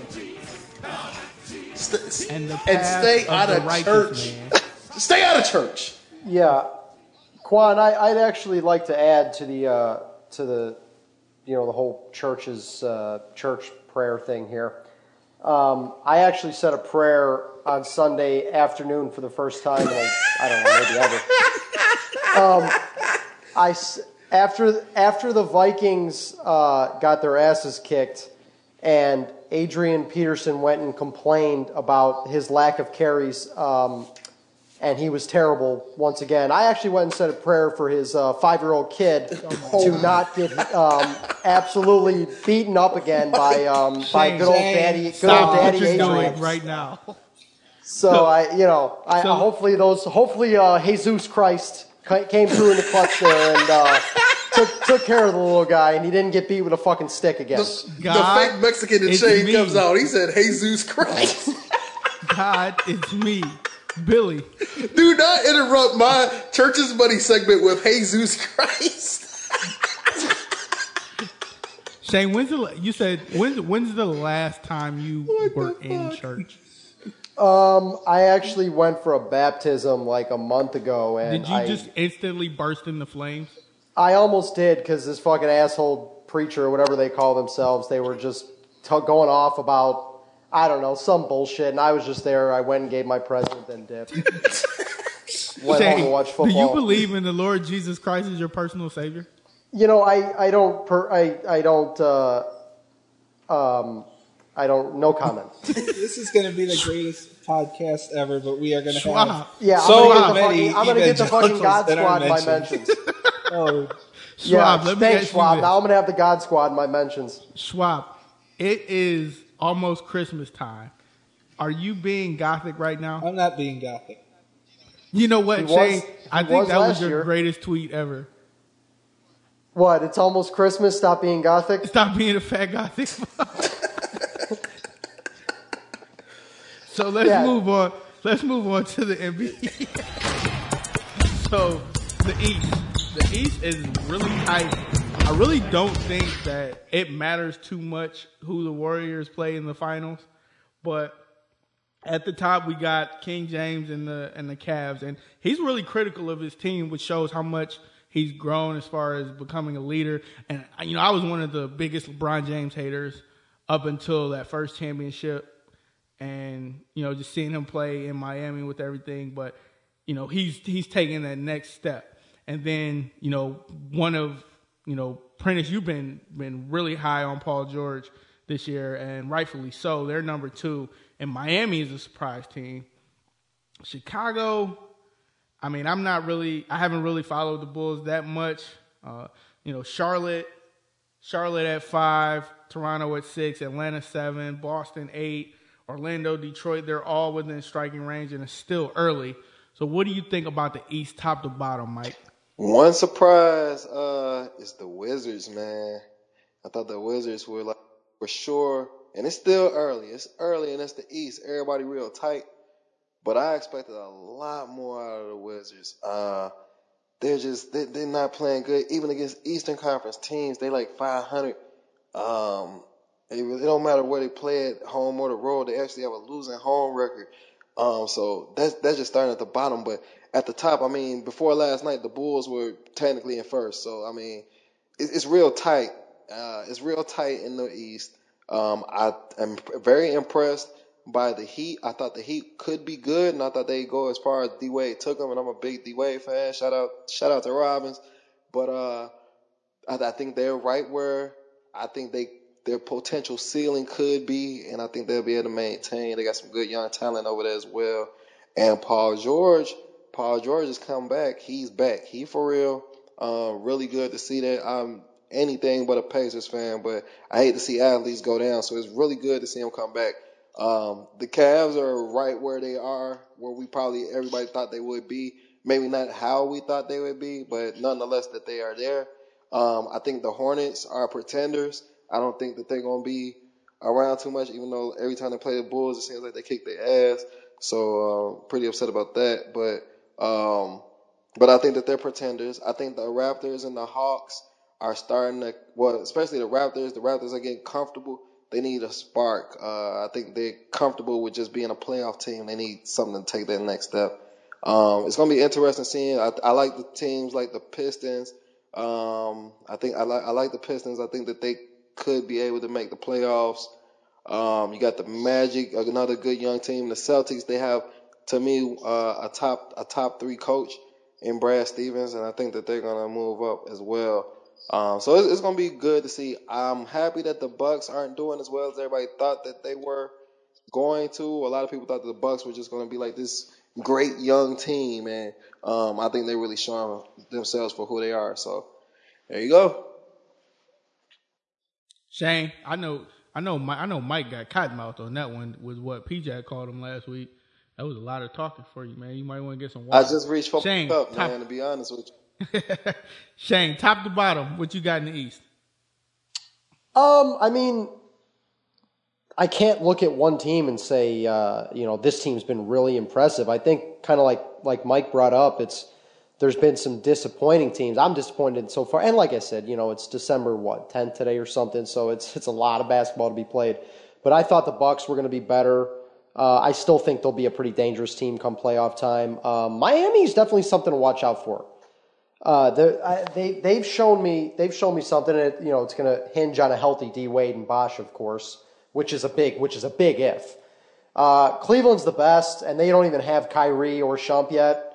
st- And the and path stay of out the of righteous church. man. Stay out of church. Yeah, Quan, I, I'd actually like to add to the uh, to the you know the whole church's uh, church prayer thing here. Um, I actually said a prayer on Sunday afternoon for the first time in like, I don't know, maybe ever. Um, I s- after after the Vikings uh, got their asses kicked and Adrian Peterson went and complained about his lack of carries, um, and he was terrible once again. I actually went and said a prayer for his uh, five-year-old kid to not get um, absolutely beaten up again by um, by good old daddy, good old Stop daddy what you're Adrian. doing right now. So I, you know, I So- hopefully those, hopefully uh, Jesus Christ ca- came through in the clutch there and uh, took took care of the little guy, and he didn't get beat with a fucking stick again. The, the God, fake Mexican in it's shade me. comes out. He said, Jesus Christ. God, it's me, Billy. Do not interrupt my Church's Buddy segment with Jesus Christ. Shane, when's the la- you said when's when's the last time you What were the in fuck? church? Um, I actually went for a baptism like a month ago, and Did you I, just instantly burst into flames? I almost did because this fucking asshole preacher or whatever they call themselves, they were just t- going off about, I don't know, some bullshit, and I was just there. I went and gave my present and dipped. Went home to watch football. do you believe in the Lord Jesus Christ as your personal savior? You know, I, I don't per, I I don't uh, um I don't no comment. This is going to be the greatest podcast ever, but we are going to Schwab. have Yeah, so I'm gonna get the many fucking, I'm gonna get the fucking God evangelicals in our Squad in my mentions. mentions. Oh, Yeah, Schwab, let me thanks, ask you Schwab. this. Now I'm gonna have the God Squad in my mentions. Schwab, it is almost Christmas time. Are you being gothic right now? I'm not being gothic. You know what, He was- Shane? I he think was that was last your year. greatest tweet ever. What? It's almost Christmas. Stop being gothic. Stop being a fat gothic. So let's Yeah. move on. Let's move on to the N B A. So the East, the East is really tight. I really don't think that it matters too much who the Warriors play in the finals, but at the top we got King James and the and the Cavs, and he's really critical of his team, which shows how much he's grown as far as becoming a leader. And you know, I was one of the biggest LeBron James haters up until that first championship. And, you know, just seeing him play in Miami with everything. But, you know, he's he's taking that next step. And then, you know, one of, you know, Prentice, you've been been really high on Paul George this year, and rightfully so. They're number two. And Miami is a surprise team. Chicago, I mean, I'm not really, I haven't really followed the Bulls that much. Uh, you know, Charlotte, Charlotte at five, Toronto at six, Atlanta seven, Boston eight. Orlando, Detroit, they're all within striking range, and it's still early. So what do you think about the East top to bottom, Mike? One surprise uh, is the Wizards, man. I thought the Wizards were like for sure, and it's still early. It's early, and it's the East. Everybody real tight, but I expected a lot more out of the Wizards. Uh, they're just they, they're not playing good, even against Eastern Conference teams. They like five hundred. Um, It, it don't matter where they play at home or the road. They actually have a losing home record. Um, so that's that's just starting at the bottom. But at the top, I mean, before last night, the Bulls were technically in first. So I mean, it, it's real tight. Uh, it's real tight in the East. Um, I am very impressed by the Heat. I thought the Heat could be good, and I thought they'd go as far as D Wade took them. And I'm a big D Wade fan. Shout out, shout out to Robbins. But uh, I, I think they're right where I think they. Their potential ceiling could be, and I think they'll be able to maintain. They got some good young talent over there as well. And Paul George, Paul George has come back. He's back. He for real. Uh, really good to see that. I'm anything but a Pacers fan, but I hate to see athletes go down. So it's really good to see him come back. Um, the Cavs are right where they are, where we probably everybody thought they would be. Maybe not how we thought they would be, but nonetheless that they are there. Um, I think the Hornets are pretenders. I don't think that they're going to be around too much, even though every time they play the Bulls, it seems like they kick their ass. So uh, pretty upset about that. But um, but I think that they're pretenders. I think the Raptors and the Hawks are starting to, well, especially the Raptors. The Raptors are getting comfortable. They need a spark. Uh, I think they're comfortable with just being a playoff team. They need something to take that next step. Um, it's going to be interesting seeing. I, I like the teams like the Pistons. Um, I think I like I like the Pistons. I think that they could be able to make the playoffs. Um, you got the Magic, another good young team. The Celtics, they have, to me, uh, a top a top three coach in Brad Stevens, and I think that they're going to move up as well. Um, so it's, it's going to be good to see. I'm happy that the Bucks aren't doing as well as everybody thought that they were going to. A lot of people thought that the Bucks were just going to be like this great young team, and um, I think they're really showing themselves for who they are. So there you go. Shane, I know, I know, Mike, I know. Mike got cottonmouth on that one with what P J called him last week. That was a lot of talking for you, man. You might want to get some water. I just reached for Shane, my cup, top, man. To be honest with you. Shane, top to bottom, what you got in the East? Um, I mean, I can't look at one team and say, uh, you know, this team's been really impressive. I think kind of like like Mike brought up, it's there's been some disappointing teams. I'm disappointed so far, and like I said, you know, it's December what tenth today or something, so it's it's a lot of basketball to be played. But I thought the Bucks were going to be better. Uh, I still think they'll be a pretty dangerous team come playoff time. Um, Miami is definitely something to watch out for. Uh, I, they they've shown me they've shown me something. And it, you know, it's going to hinge on a healthy D Wade and Bosh, of course, which is a big which is a big if. Uh, Cleveland's the best, and they don't even have Kyrie or Shump yet.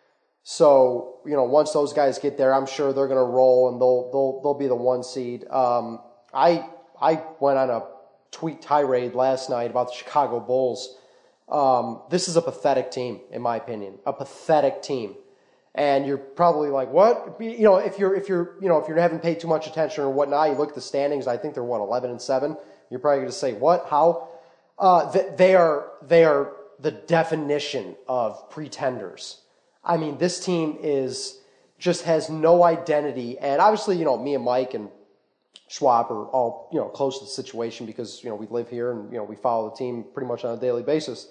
So you know, once those guys get there, I'm sure they're going to roll, and they'll they'll they'll be the one seed. Um, I I went on a tweet tirade last night about the Chicago Bulls. Um, this is a pathetic team, in my opinion, a pathetic team. And you're probably like, what? You know, if you're if you're you know if you haven't paid too much attention or whatnot, you look at the standings. I think they're what eleven and seven. You're probably going to say, what? How? Uh, they are they are the definition of pretenders. I mean, this team is just has no identity. And obviously, you know, me and Mike and Schwab are all you know close to the situation because you know we live here and you know we follow the team pretty much on a daily basis.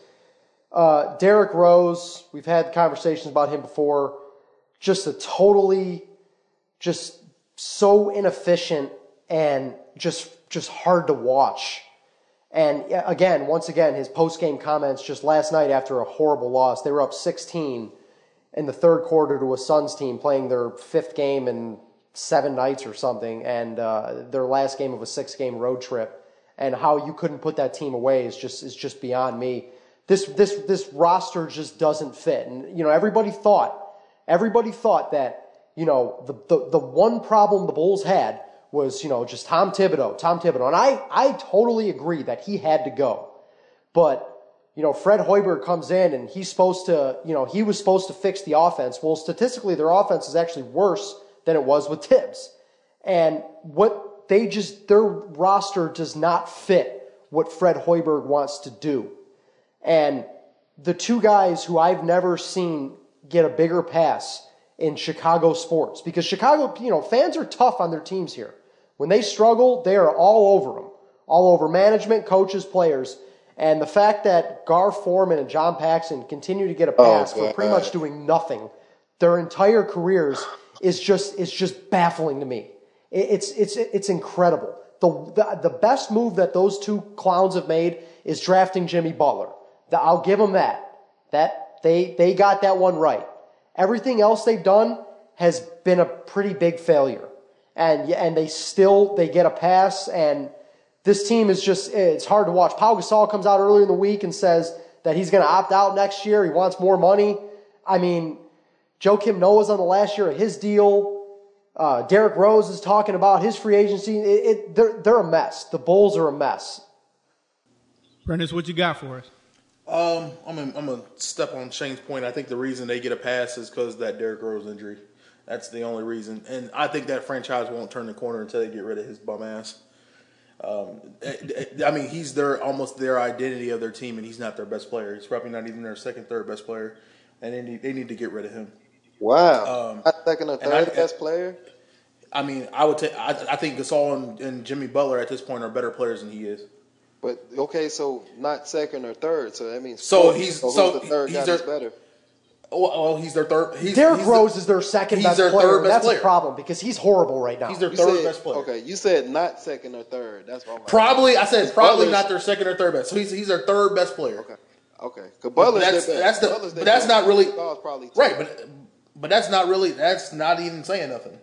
Uh, Derrick Rose, we've had conversations about him before. Just a totally, just so inefficient and just just hard to watch. And again, once again, his post-game comments just last night after a horrible loss. They were up sixteen in the third quarter to a Suns team playing their fifth game in seven nights or something, and uh, their last game of a six-game road trip. And how you couldn't put that team away is just is just beyond me. This this this roster just doesn't fit. And you know, everybody thought. Everybody thought that, you know, the, the, the one problem the Bulls had was, you know, just Tom Thibodeau, Tom Thibodeau. And I, I totally agree that he had to go. But, you know, Fred Hoiberg comes in and he's supposed to, you know, he was supposed to fix the offense. Well, statistically, their offense is actually worse than it was with Tibbs. And what they just, their roster does not fit what Fred Hoiberg wants to do. And the two guys who I've never seen get a bigger pass in Chicago sports, because Chicago, you know, fans are tough on their teams here. When they struggle, they are all over them, all over management, coaches, players. And the fact that Gar Forman and John Paxson continue to get a pass oh, for pretty much doing nothing their entire careers is just is just baffling to me. It's it's it's incredible. The, the the best move that those two clowns have made is drafting Jimmy Butler. I'll give them that. That They they got that one right. Everything else they've done has been a pretty big failure, and and they still they get a pass. And this team is just it's hard to watch. Pau Gasol comes out earlier in the week and says that he's going to opt out next year. He wants more money. I mean, Joakim Noah's on the last year of his deal. Uh, Derrick Rose is talking about his free agency. It, it, they're they're a mess. The Bulls are a mess. Prentice, what you got for us? Um, I'm gonna, I'm gonna step on Shane's point. I think the reason they get a pass is because of that Derrick Rose injury. That's the only reason. And I think that franchise won't turn the corner until they get rid of his bum ass. Um, I mean, he's their almost their identity of their team, and he's not their best player. He's probably not even their second, third best player, and they need, they need to get rid of him. Wow, um, not second or third I, best player. I mean, I would take. I, I think Gasol and, and Jimmy Butler at this point are better players than he is. But okay, so not second or third, so that means so fourth. he's so, so who's the third he's guy their, that's better. Well, he's their third. He's, Derrick he's Rose the, is their second he's best their player. third best That's player. a problem because he's horrible right now. He's their You third said, best player. Okay, you said not second or third. That's what I'm like. Probably, I said probably Butler's, not their second or third best. So he's he's their third best player. Okay, okay. Because Butler's But that's their that's best. the Butler's but their that's best. not really Gasol's probably two. right. But but that's not really that's not even saying nothing.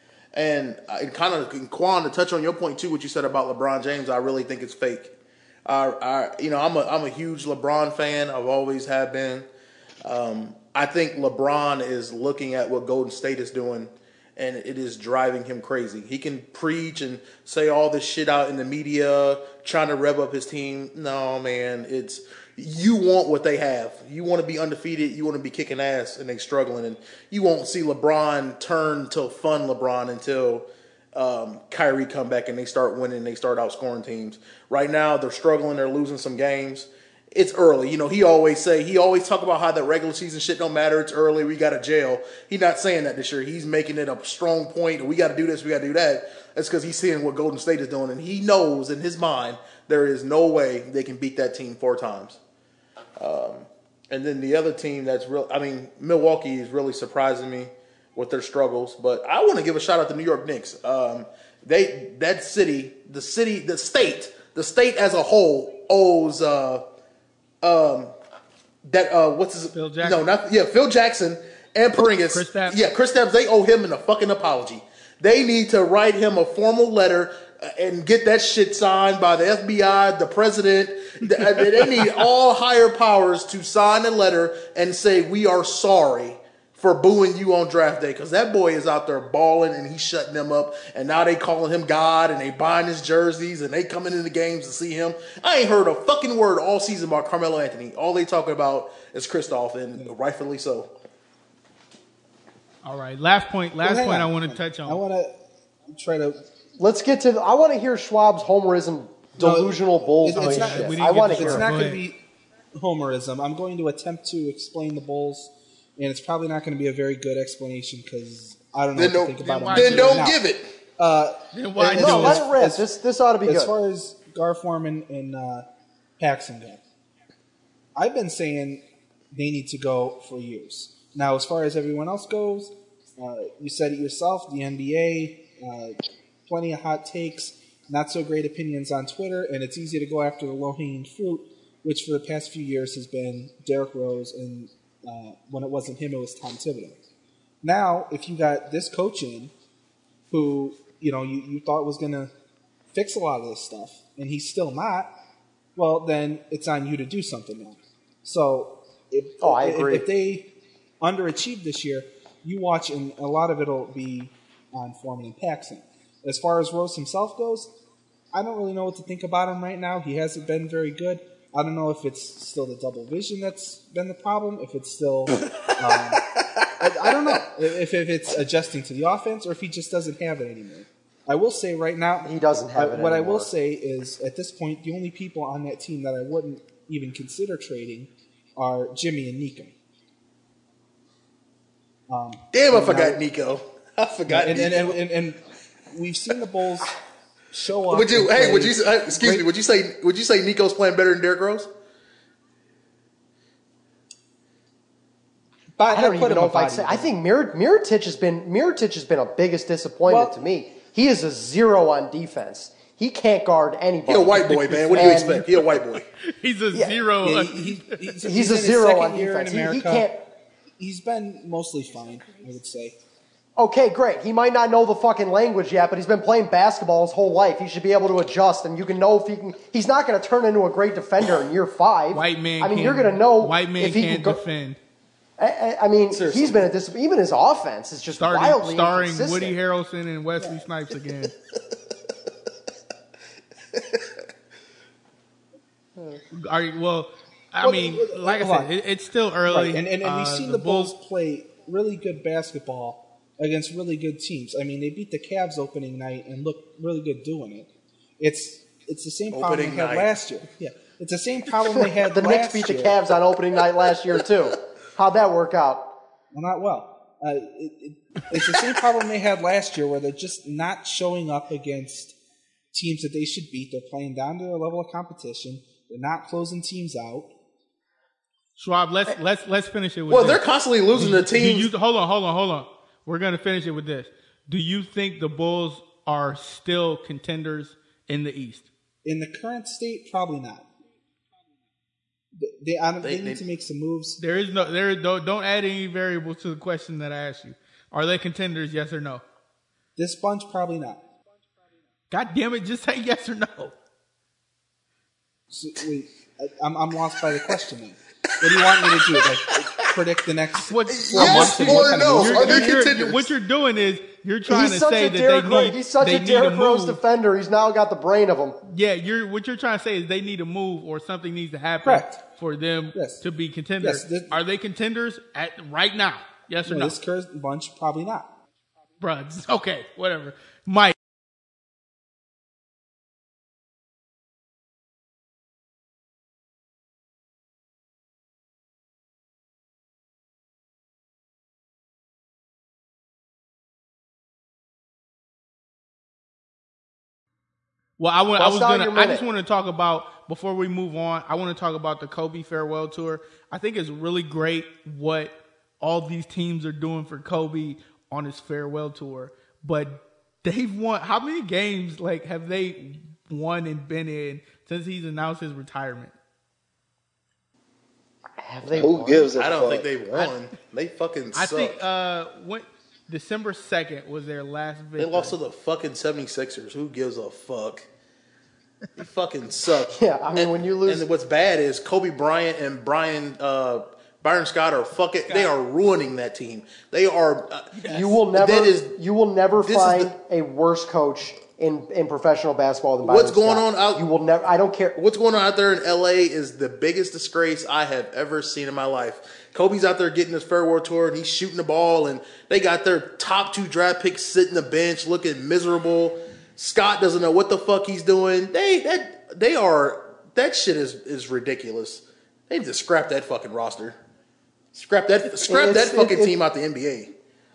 And I kind of Quan to touch on your point too, what you said about LeBron James. I really think it's fake. I, I you know I'm a I'm a huge LeBron fan. I've always have been. Um, I think LeBron is looking at what Golden State is doing and it is driving him crazy. He can preach and say all this shit out in the media, trying to rev up his team. No, man, it's you want what they have. You want to be undefeated. You want to be kicking ass, and they struggling. And you won't see LeBron turn to fun LeBron until um, Kyrie come back and they start winning. And they start outscoring teams. Right now, they're struggling. They're losing some games. It's early. You know, he always say, he always talk about how the regular season shit don't matter. It's early. We got to jail. He's not saying that this year. He's making it a strong point. We got to do this. We got to do that. That's because he's seeing what Golden State is doing. And he knows in his mind there is no way they can beat that team four times. Um, and then the other team that's real, I mean, Milwaukee is really surprising me with their struggles. But I want to give a shout out to New York Knicks. Um, they, that city, the city, the state, the state as a whole owes, uh, Um, that uh, what's his? Phil Jackson. No, not yeah. Phil Jackson and Porzingis. Kristaps. Yeah, Kristaps. They owe him a fucking apology. They need to write him a formal letter uh, and get that shit signed by the F B I, the president. they, they need all higher powers to sign a letter and say we are sorry for booing you on draft day, because that boy is out there balling and he's shutting them up, and now they calling him God and they buying his jerseys and they coming into the games to see him. I ain't heard a fucking word all season about Carmelo Anthony. All they talking about is Kristaps, and rightfully so. All right, last point. Last Well, hang point I on. want to touch on. I want to try to. Let's get to. I want to hear Schwab's homerism, delusional No, Bulls. it- it's doing not- shit. we I didn't want get to to It's hear. not Go going to ahead. be homerism. I'm going to attempt to explain the Bulls, and it's probably not going to be a very good explanation because I don't know Then what to don't, think about why them. then do don't Now, give it. Uh, Then why and- do No, it? let it rip. As- This this ought to be as good. far as Gar Forman and uh, Paxson go, I've been saying they need to go for years. Now, as far as everyone else goes, uh, you said it yourself, the N B A, uh, plenty of hot takes, not so great opinions on Twitter, and it's easy to go after the low-hanging fruit, which for the past few years has been Derrick Rose, and uh, when it wasn't him, it was Tom Thibodeau. Now, if you got this coach in, who you know you, you thought was going to fix a lot of this stuff, and he's still not, well, then it's on you to do something now. So if, Oh, I if, agree. if they underachieved this year, you watch, and a lot of it will be on Foreman and Paxson. As far as Rose himself goes, I don't really know what to think about him right now. He hasn't been very good. I don't know if it's still the double vision that's been the problem, if it's still... Um, I, I don't know if, if it's adjusting to the offense or if he just doesn't have it anymore. I will say right now... He doesn't have I- it What I anymore. will say is, at this point, the only people on that team that I wouldn't even consider trading are Jimmy and Nico. Um, Damn, I now- forgot Nico. I forgot and, and, Nico. and, and, and we've seen the Bulls show up. Would you? and Hey, play would you? Uh, excuse great- me. Would you say? Would you say Nico's playing better than Derrick Rose? But I don't put even him know if I'd above say. him. I think Mir- Mirotic has been Mirotic has been a biggest disappointment Well- to me. He is a zero on defense. He can't guard anybody. He a white boy, man. What do you And- expect? He a white boy. He's a Yeah. zero. Yeah, uh, he- he- he's, He's in a his zero second on year in defense. He, he America. can't. He's been mostly fine, I would say. Okay, great. He might not know the fucking language yet, but he's been playing basketball his whole life. He should be able to adjust, and you can know if he can. He's not going to turn into a great defender in year five. white man. I mean, can't, you're going to know White man if he can't can go. defend. I, I- I mean, Seriously. he's been a dis- even his offense is just Starting, wildly starring inconsistent. Woody Harrelson and Wesley Snipes again. Are you, well, I Well, mean, well, like I hold said, on. it, it's still early. Right, and, and, and we've Uh, seen the Bulls play really good basketball against really good teams. I mean, they beat the Cavs opening night and looked really good doing it. It's it's the same problem Opening they had night. last year. Yeah, it's the same problem they had The Knicks last beat year. the Cavs on opening night last year too. How'd that work out? Well, not well. Uh, it, it, it's the same problem they had last year, where they're just not showing up against teams that they should beat. They're playing down to their level of competition. They're not closing teams out. Schwab, let's let's let's finish it with Well, this. they're constantly losing to Do teams. you, hold on, hold on, hold on. We're gonna finish it with this. Do you think the Bulls are still contenders in the East? In the current state, probably not. They, they, I don't, they, They- need they- to make some moves. There is no there. Don't, don't add any variables to the question that I asked you. Are they contenders? Yes or no? This bunch, probably not. God damn it! Just say yes or no. So, wait, I, I'm, I'm lost by the question then. What do you want me to do? Like, predict the next What, four Yes months and what or kind of no? moves you're, Are they're they gonna you're, make. contenders? what you're doing is you're trying He's to such say a that Derrick they Rose. need He's such they a need Derrick Rose move. defender. He's now got the brain of him. Yeah, you're what you're trying to say is they need to move or something needs to happen Correct. for them Yes. to be contenders. Yes, this- Are they contenders at right now? Yes or No, no? this current bunch, probably not. Bruh, okay, whatever. Mike. Well, I, want, I Bust was out gonna. your I minute. just want to talk about before we move on. I want to talk about the Kobe farewell tour. I think it's really great what all these teams are doing for Kobe on his farewell tour. But they've won. How many games like have they won and been in since he's announced his retirement? Have they Who won? gives a I don't fuck? think they won. They fucking I suck. think uh, when December second was their last victory. They lost to the fucking 76ers. Who gives a fuck? They fucking suck. Yeah, I mean, and, when you lose- And what's bad is Kobe Bryant and Brian uh, Byron Scott are fucking. They are ruining that team. They are. Uh, You will never. That is. you will never this is find a worse coach in, in professional basketball than Byron What's going Scott. on out- You will never. I don't care. What's going on out there in L A is the biggest disgrace I have ever seen in my life. Kobe's out there getting his farewell tour and he's shooting the ball, and they got their top two draft picks sitting the bench looking miserable. Scott doesn't know what the fuck he's doing. They that they are that shit is is ridiculous. They need to scrap that fucking roster. Scrap that scrap It's- that fucking it- it- team out the N B A.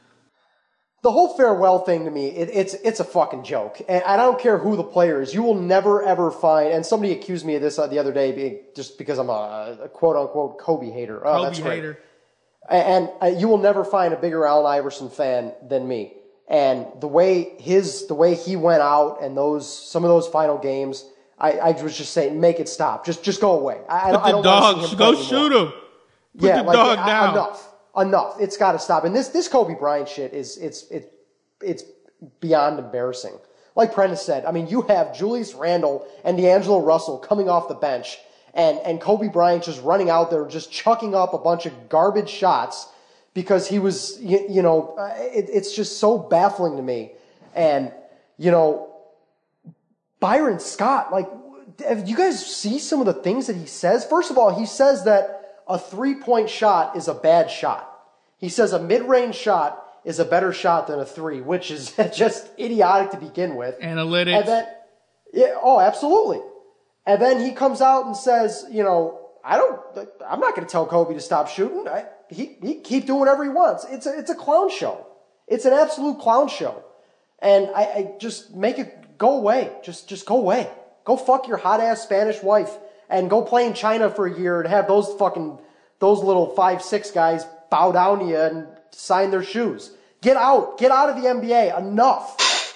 The whole farewell thing to me, it, it's it's a fucking joke, and I don't care who the player is. You will never ever find. And somebody accused me of this uh, the other day, being, just because I'm a, a quote unquote Kobe hater. Oh, Kobe that's great. hater. And uh, you will never find a bigger Allen Iverson fan than me. And the way his, the way he went out and those, some of those final games, I, I was just saying, make it stop. Just, just go away. I, I don't, Put I the don't want to see dog. him Go play shoot anymore. him. Put Yeah, the like, dog I- down. enough, enough. It's got to stop. And this, this Kobe Bryant shit is, it's, it, it's beyond embarrassing. Like Prentice said, I mean, you have Julius Randle and D'Angelo Russell coming off the bench, and and Kobe Bryant just running out there, just chucking up a bunch of garbage shots because he was, you, you know, uh, it, it's just so baffling to me. And, you know, Byron Scott, like, have you guys see some of the things that he says? First of all, he says that a three-point shot is a bad shot. He says a mid-range shot is a better shot than a three, which is just idiotic to begin with. Analytics. And then, yeah, oh, absolutely. And then he comes out and says, you know, I don't, I'm not going to tell Kobe to stop shooting. I, he he keep doing whatever he wants. It's a it's a clown show. It's an absolute clown show. And I, I just make it go away. Just just go away. Go fuck your hot ass Spanish wife and go play in China for a year and have those fucking those little five six guys bow down to you and sign their shoes. Get out. Get out of the N B A. Enough.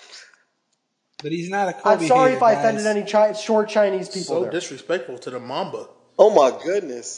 But he's not a Kobe I'm sorry hater, if I guys. offended any chi- short Chinese people So there. disrespectful to the Mamba. Oh my goodness.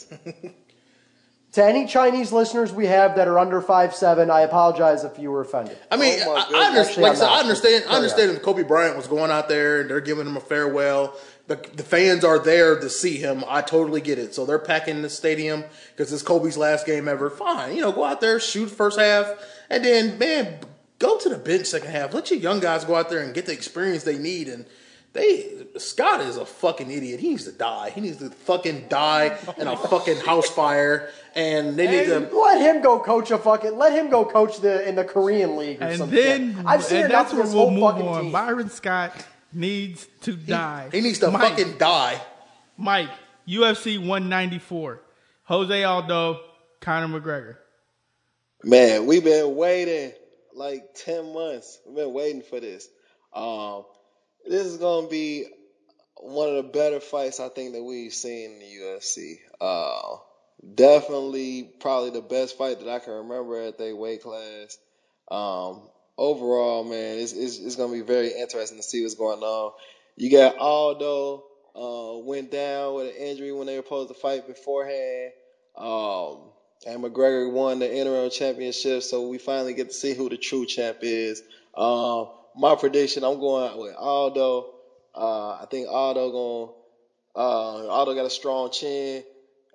To any Chinese listeners we have that are under five seven, I apologize if you were offended. I mean, Oh my I, I, goodness. under, Actually, like I I'm said, I not. understand. I Carry understand if Kobe Bryant was going out there and they're giving him a farewell. The, the fans are there to see him. I totally get it. So they're packing the stadium because it's Kobe's last game ever. Fine, you know, go out there, shoot first half, and then man, go to the bench second half. Let your young guys go out there and get the experience they need. And they Scott is a fucking idiot. He needs to die. He needs to fucking die in a fucking house fire. And they need to. Let him go coach a fucking. Let him go coach the in the Korean league or And some then, shit. I've seen and enough that's of where this we'll whole move fucking on. team. Byron Scott needs to die. He needs to Mike, fucking die. Mike, U F C one ninety-four. Jose Aldo, Conor McGregor. Man, we've been waiting like ten months. We've been waiting for this. Um, this is going to be one of the better fights I think that we've seen in the U F C. Uh, definitely probably the best fight that I can remember at their weight class. Um, overall, man, it's, it's, it's going to be very interesting to see what's going on. You got Aldo uh, went down with an injury when they were supposed to fight beforehand. Um, and McGregor won the interim championship, so we finally get to see who the true champ is. Um, my prediction, I'm going with Aldo. Uh, I think Aldo going uh, Aldo got a strong chin.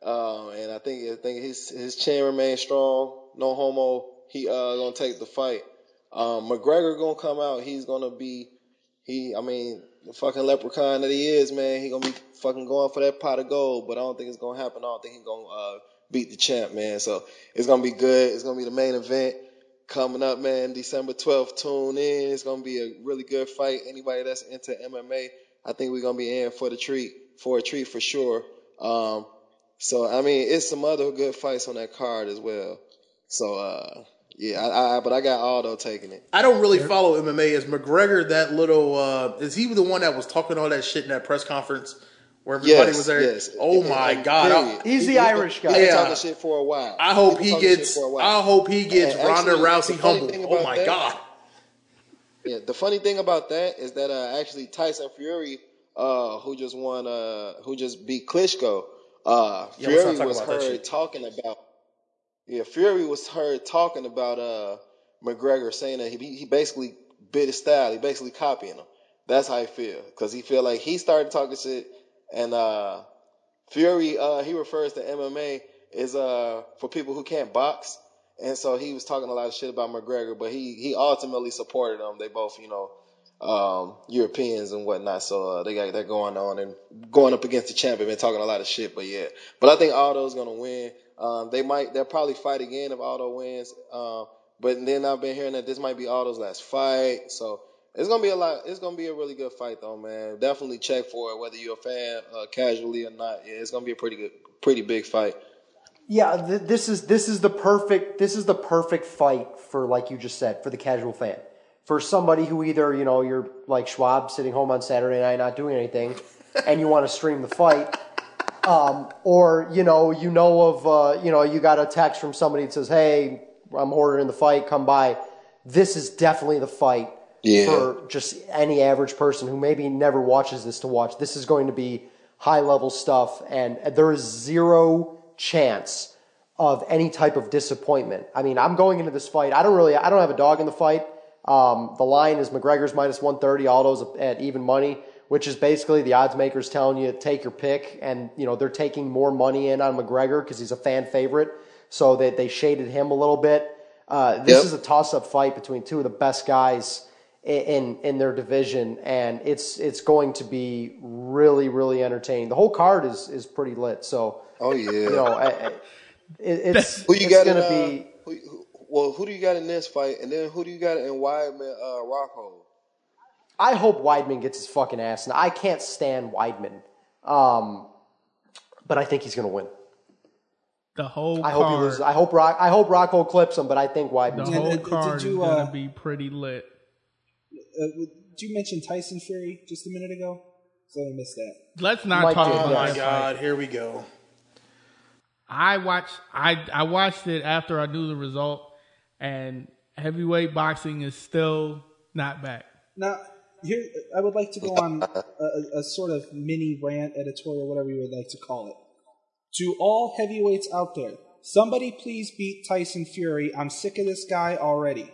uh, and I think I think his his chin remains strong. No homo. He uh gonna take the fight. Um, McGregor gonna come out. He's gonna be he. I mean, the fucking leprechaun that he is, man. He gonna be fucking going for that pot of gold. But I don't think it's gonna happen. I don't think he's gonna uh, beat the champ, man. So it's gonna be good. It's gonna be the main event coming up, man. December twelfth. Tune in. It's gonna be a really good fight. Anybody that's into M M A, I think we're gonna be in for the treat, for a treat for sure. Um, so I mean, it's some other good fights on that card as well. So uh, yeah, I, I but I got Aldo taking it. I don't really follow M M A. Is McGregor that little? Uh, is he the one that was talking all that shit in that press conference where everybody Yes, was there? yes. Oh And- my and god! I, period. He's the He- he- Irish guy. He's been Yeah. talking shit for a while. I hope He's been he talking shit gets. for a while. I hope he gets And Ronda actually, Rousey the funny humbled. thing Oh about my that- god! Yeah, the funny thing about that is that uh, actually Tyson Fury, uh, who just won, uh, who just beat Klitschko, uh, Yeah, let's not Fury talk was about that heard shit. talking about. Yeah, Fury was heard talking about uh, McGregor, saying that he he basically bit his style. He basically copying him. That's how I feel, because he feel like he started talking shit, and uh, Fury uh, he refers to M M A is uh for people who can't box. And so he was talking a lot of shit about McGregor, but he he ultimately supported them. They both, you know, um, Europeans and whatnot. So uh, they got that going on and going up against the champion, been talking a lot of shit. But yeah, but I think Aldo's gonna win. Um, they might they'll probably fight again if Aldo wins. Um, but then I've been hearing that this might be Aldo's last fight. So it's gonna be a lot. It's gonna be a really good fight though, man. Definitely check for it, whether you're a fan uh, casually or not. Yeah, it's gonna be a pretty good, pretty big fight. Yeah, th- this is this is the perfect this is the perfect fight for, like you just said, for the casual fan, for somebody who either, you know, you're like Schwab sitting home on Saturday night not doing anything, and you want to stream the fight, um, or you know you know of uh, you know you got a text from somebody that says, hey, I'm ordering the fight, come by. This is definitely the fight Yeah. for just any average person who maybe never watches this to watch. This is going to be high level stuff, and there is zero chance of any type of disappointment. I mean, I'm going into this fight. I don't really, I don't have a dog in the fight. Um, the line is McGregor's minus one thirty, Aldo's at even money, which is basically the odds makers telling you take your pick. And, you know, they're taking more money in on McGregor because he's a fan favorite. So they, they shaded him a little bit. Uh, this Yep. is a toss up fight between two of the best guys in, in, in their division. And it's, it's going to be really, really entertaining. The whole card is, is pretty lit. So, Oh yeah. you know, I, I, it, it's Who you it's got going in, to uh, be. who, who, well, who do you got in this fight, and then who do you got in Weidman, uh, Rockhold? I hope Weidman gets his fucking ass. And I can't stand Weidman, um, but I think he's going to win. The whole I card, hope he loses. I hope Rock. I hope Rockhold clips him, but I think the Weidman's. Yeah, whole did- did card you, is uh, gonna be pretty lit. Uh, did you mention Tyson Fury just a minute ago? So I missed that. Let's not Mike talk did, about yeah. Oh my that god! fight. Here we go. I watched. I I watched it after I knew the result, and heavyweight boxing is still not back. Now, here I would like to go on a, a, a sort of mini rant, editorial, whatever you would like to call it. To all heavyweights out there, somebody please beat Tyson Fury. I'm sick of this guy already.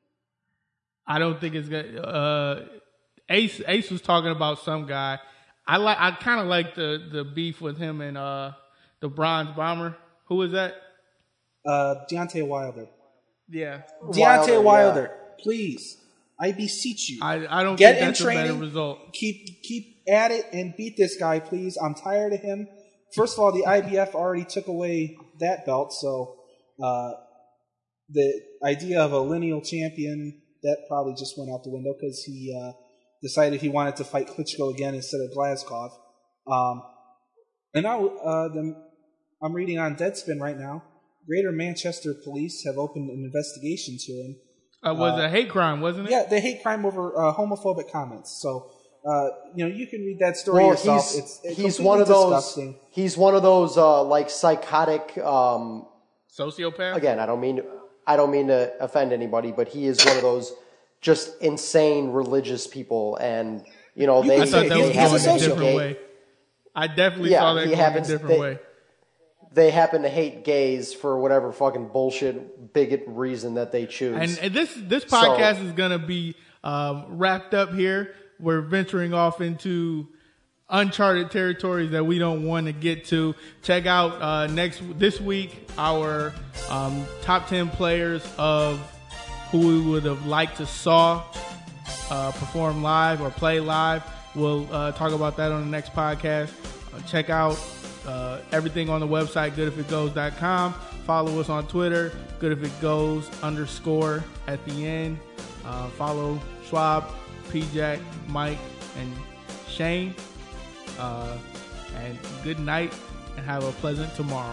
I don't think it's gonna. Uh, Ace Ace was talking about some guy. I like. I kind of like the the beef with him and uh, the Bronze Bomber. Who is that? Uh, Deontay Wilder. Yeah, Deontay Wilder, Wilder, please. I beseech you. I I don't Get think in that's a better training. result. Keep keep at it and beat this guy, please. I'm tired of him. First of all, the I B F already took away that belt, so uh, the idea of a lineal champion, that probably just went out the window because he uh, decided he wanted to fight Klitschko again instead of Glazkov. Um, and now uh, the, I'm reading on Deadspin right now. Greater Manchester Police have opened an investigation to him. Uh, was Uh, a hate crime, wasn't it? Yeah, the hate crime over uh, homophobic comments. So, uh, you know, you can read that story Well, yourself. he's it's it's he's completely one of those. disgusting. He's one of those uh, like psychotic. Um, Sociopath. again, I don't mean I don't mean to offend anybody, but he is one of those just insane religious people, and you know You they. can I thought say that they was he's a going a happen to sociopath. different hate- way. I definitely Yeah, saw that he going happens- a different they- way. They happen to hate gays for whatever fucking bullshit bigot reason that they choose. And, and this this podcast is gonna be um, wrapped up here. We're venturing off into uncharted territories that we don't want to get to. Check out uh, next this week our um, top ten players of who we would have liked to saw uh, perform live or play live. We'll uh, talk about that on the next podcast. Uh, check out uh, everything on the website, good if it goes dot com. Follow us on Twitter, goodifitgoes underscore at the end. Uh, follow Schwab, P-Jack, Mike, and Shane. Uh, and good night, and have a pleasant tomorrow.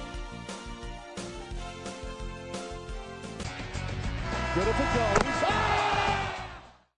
Good if it goes. Ah!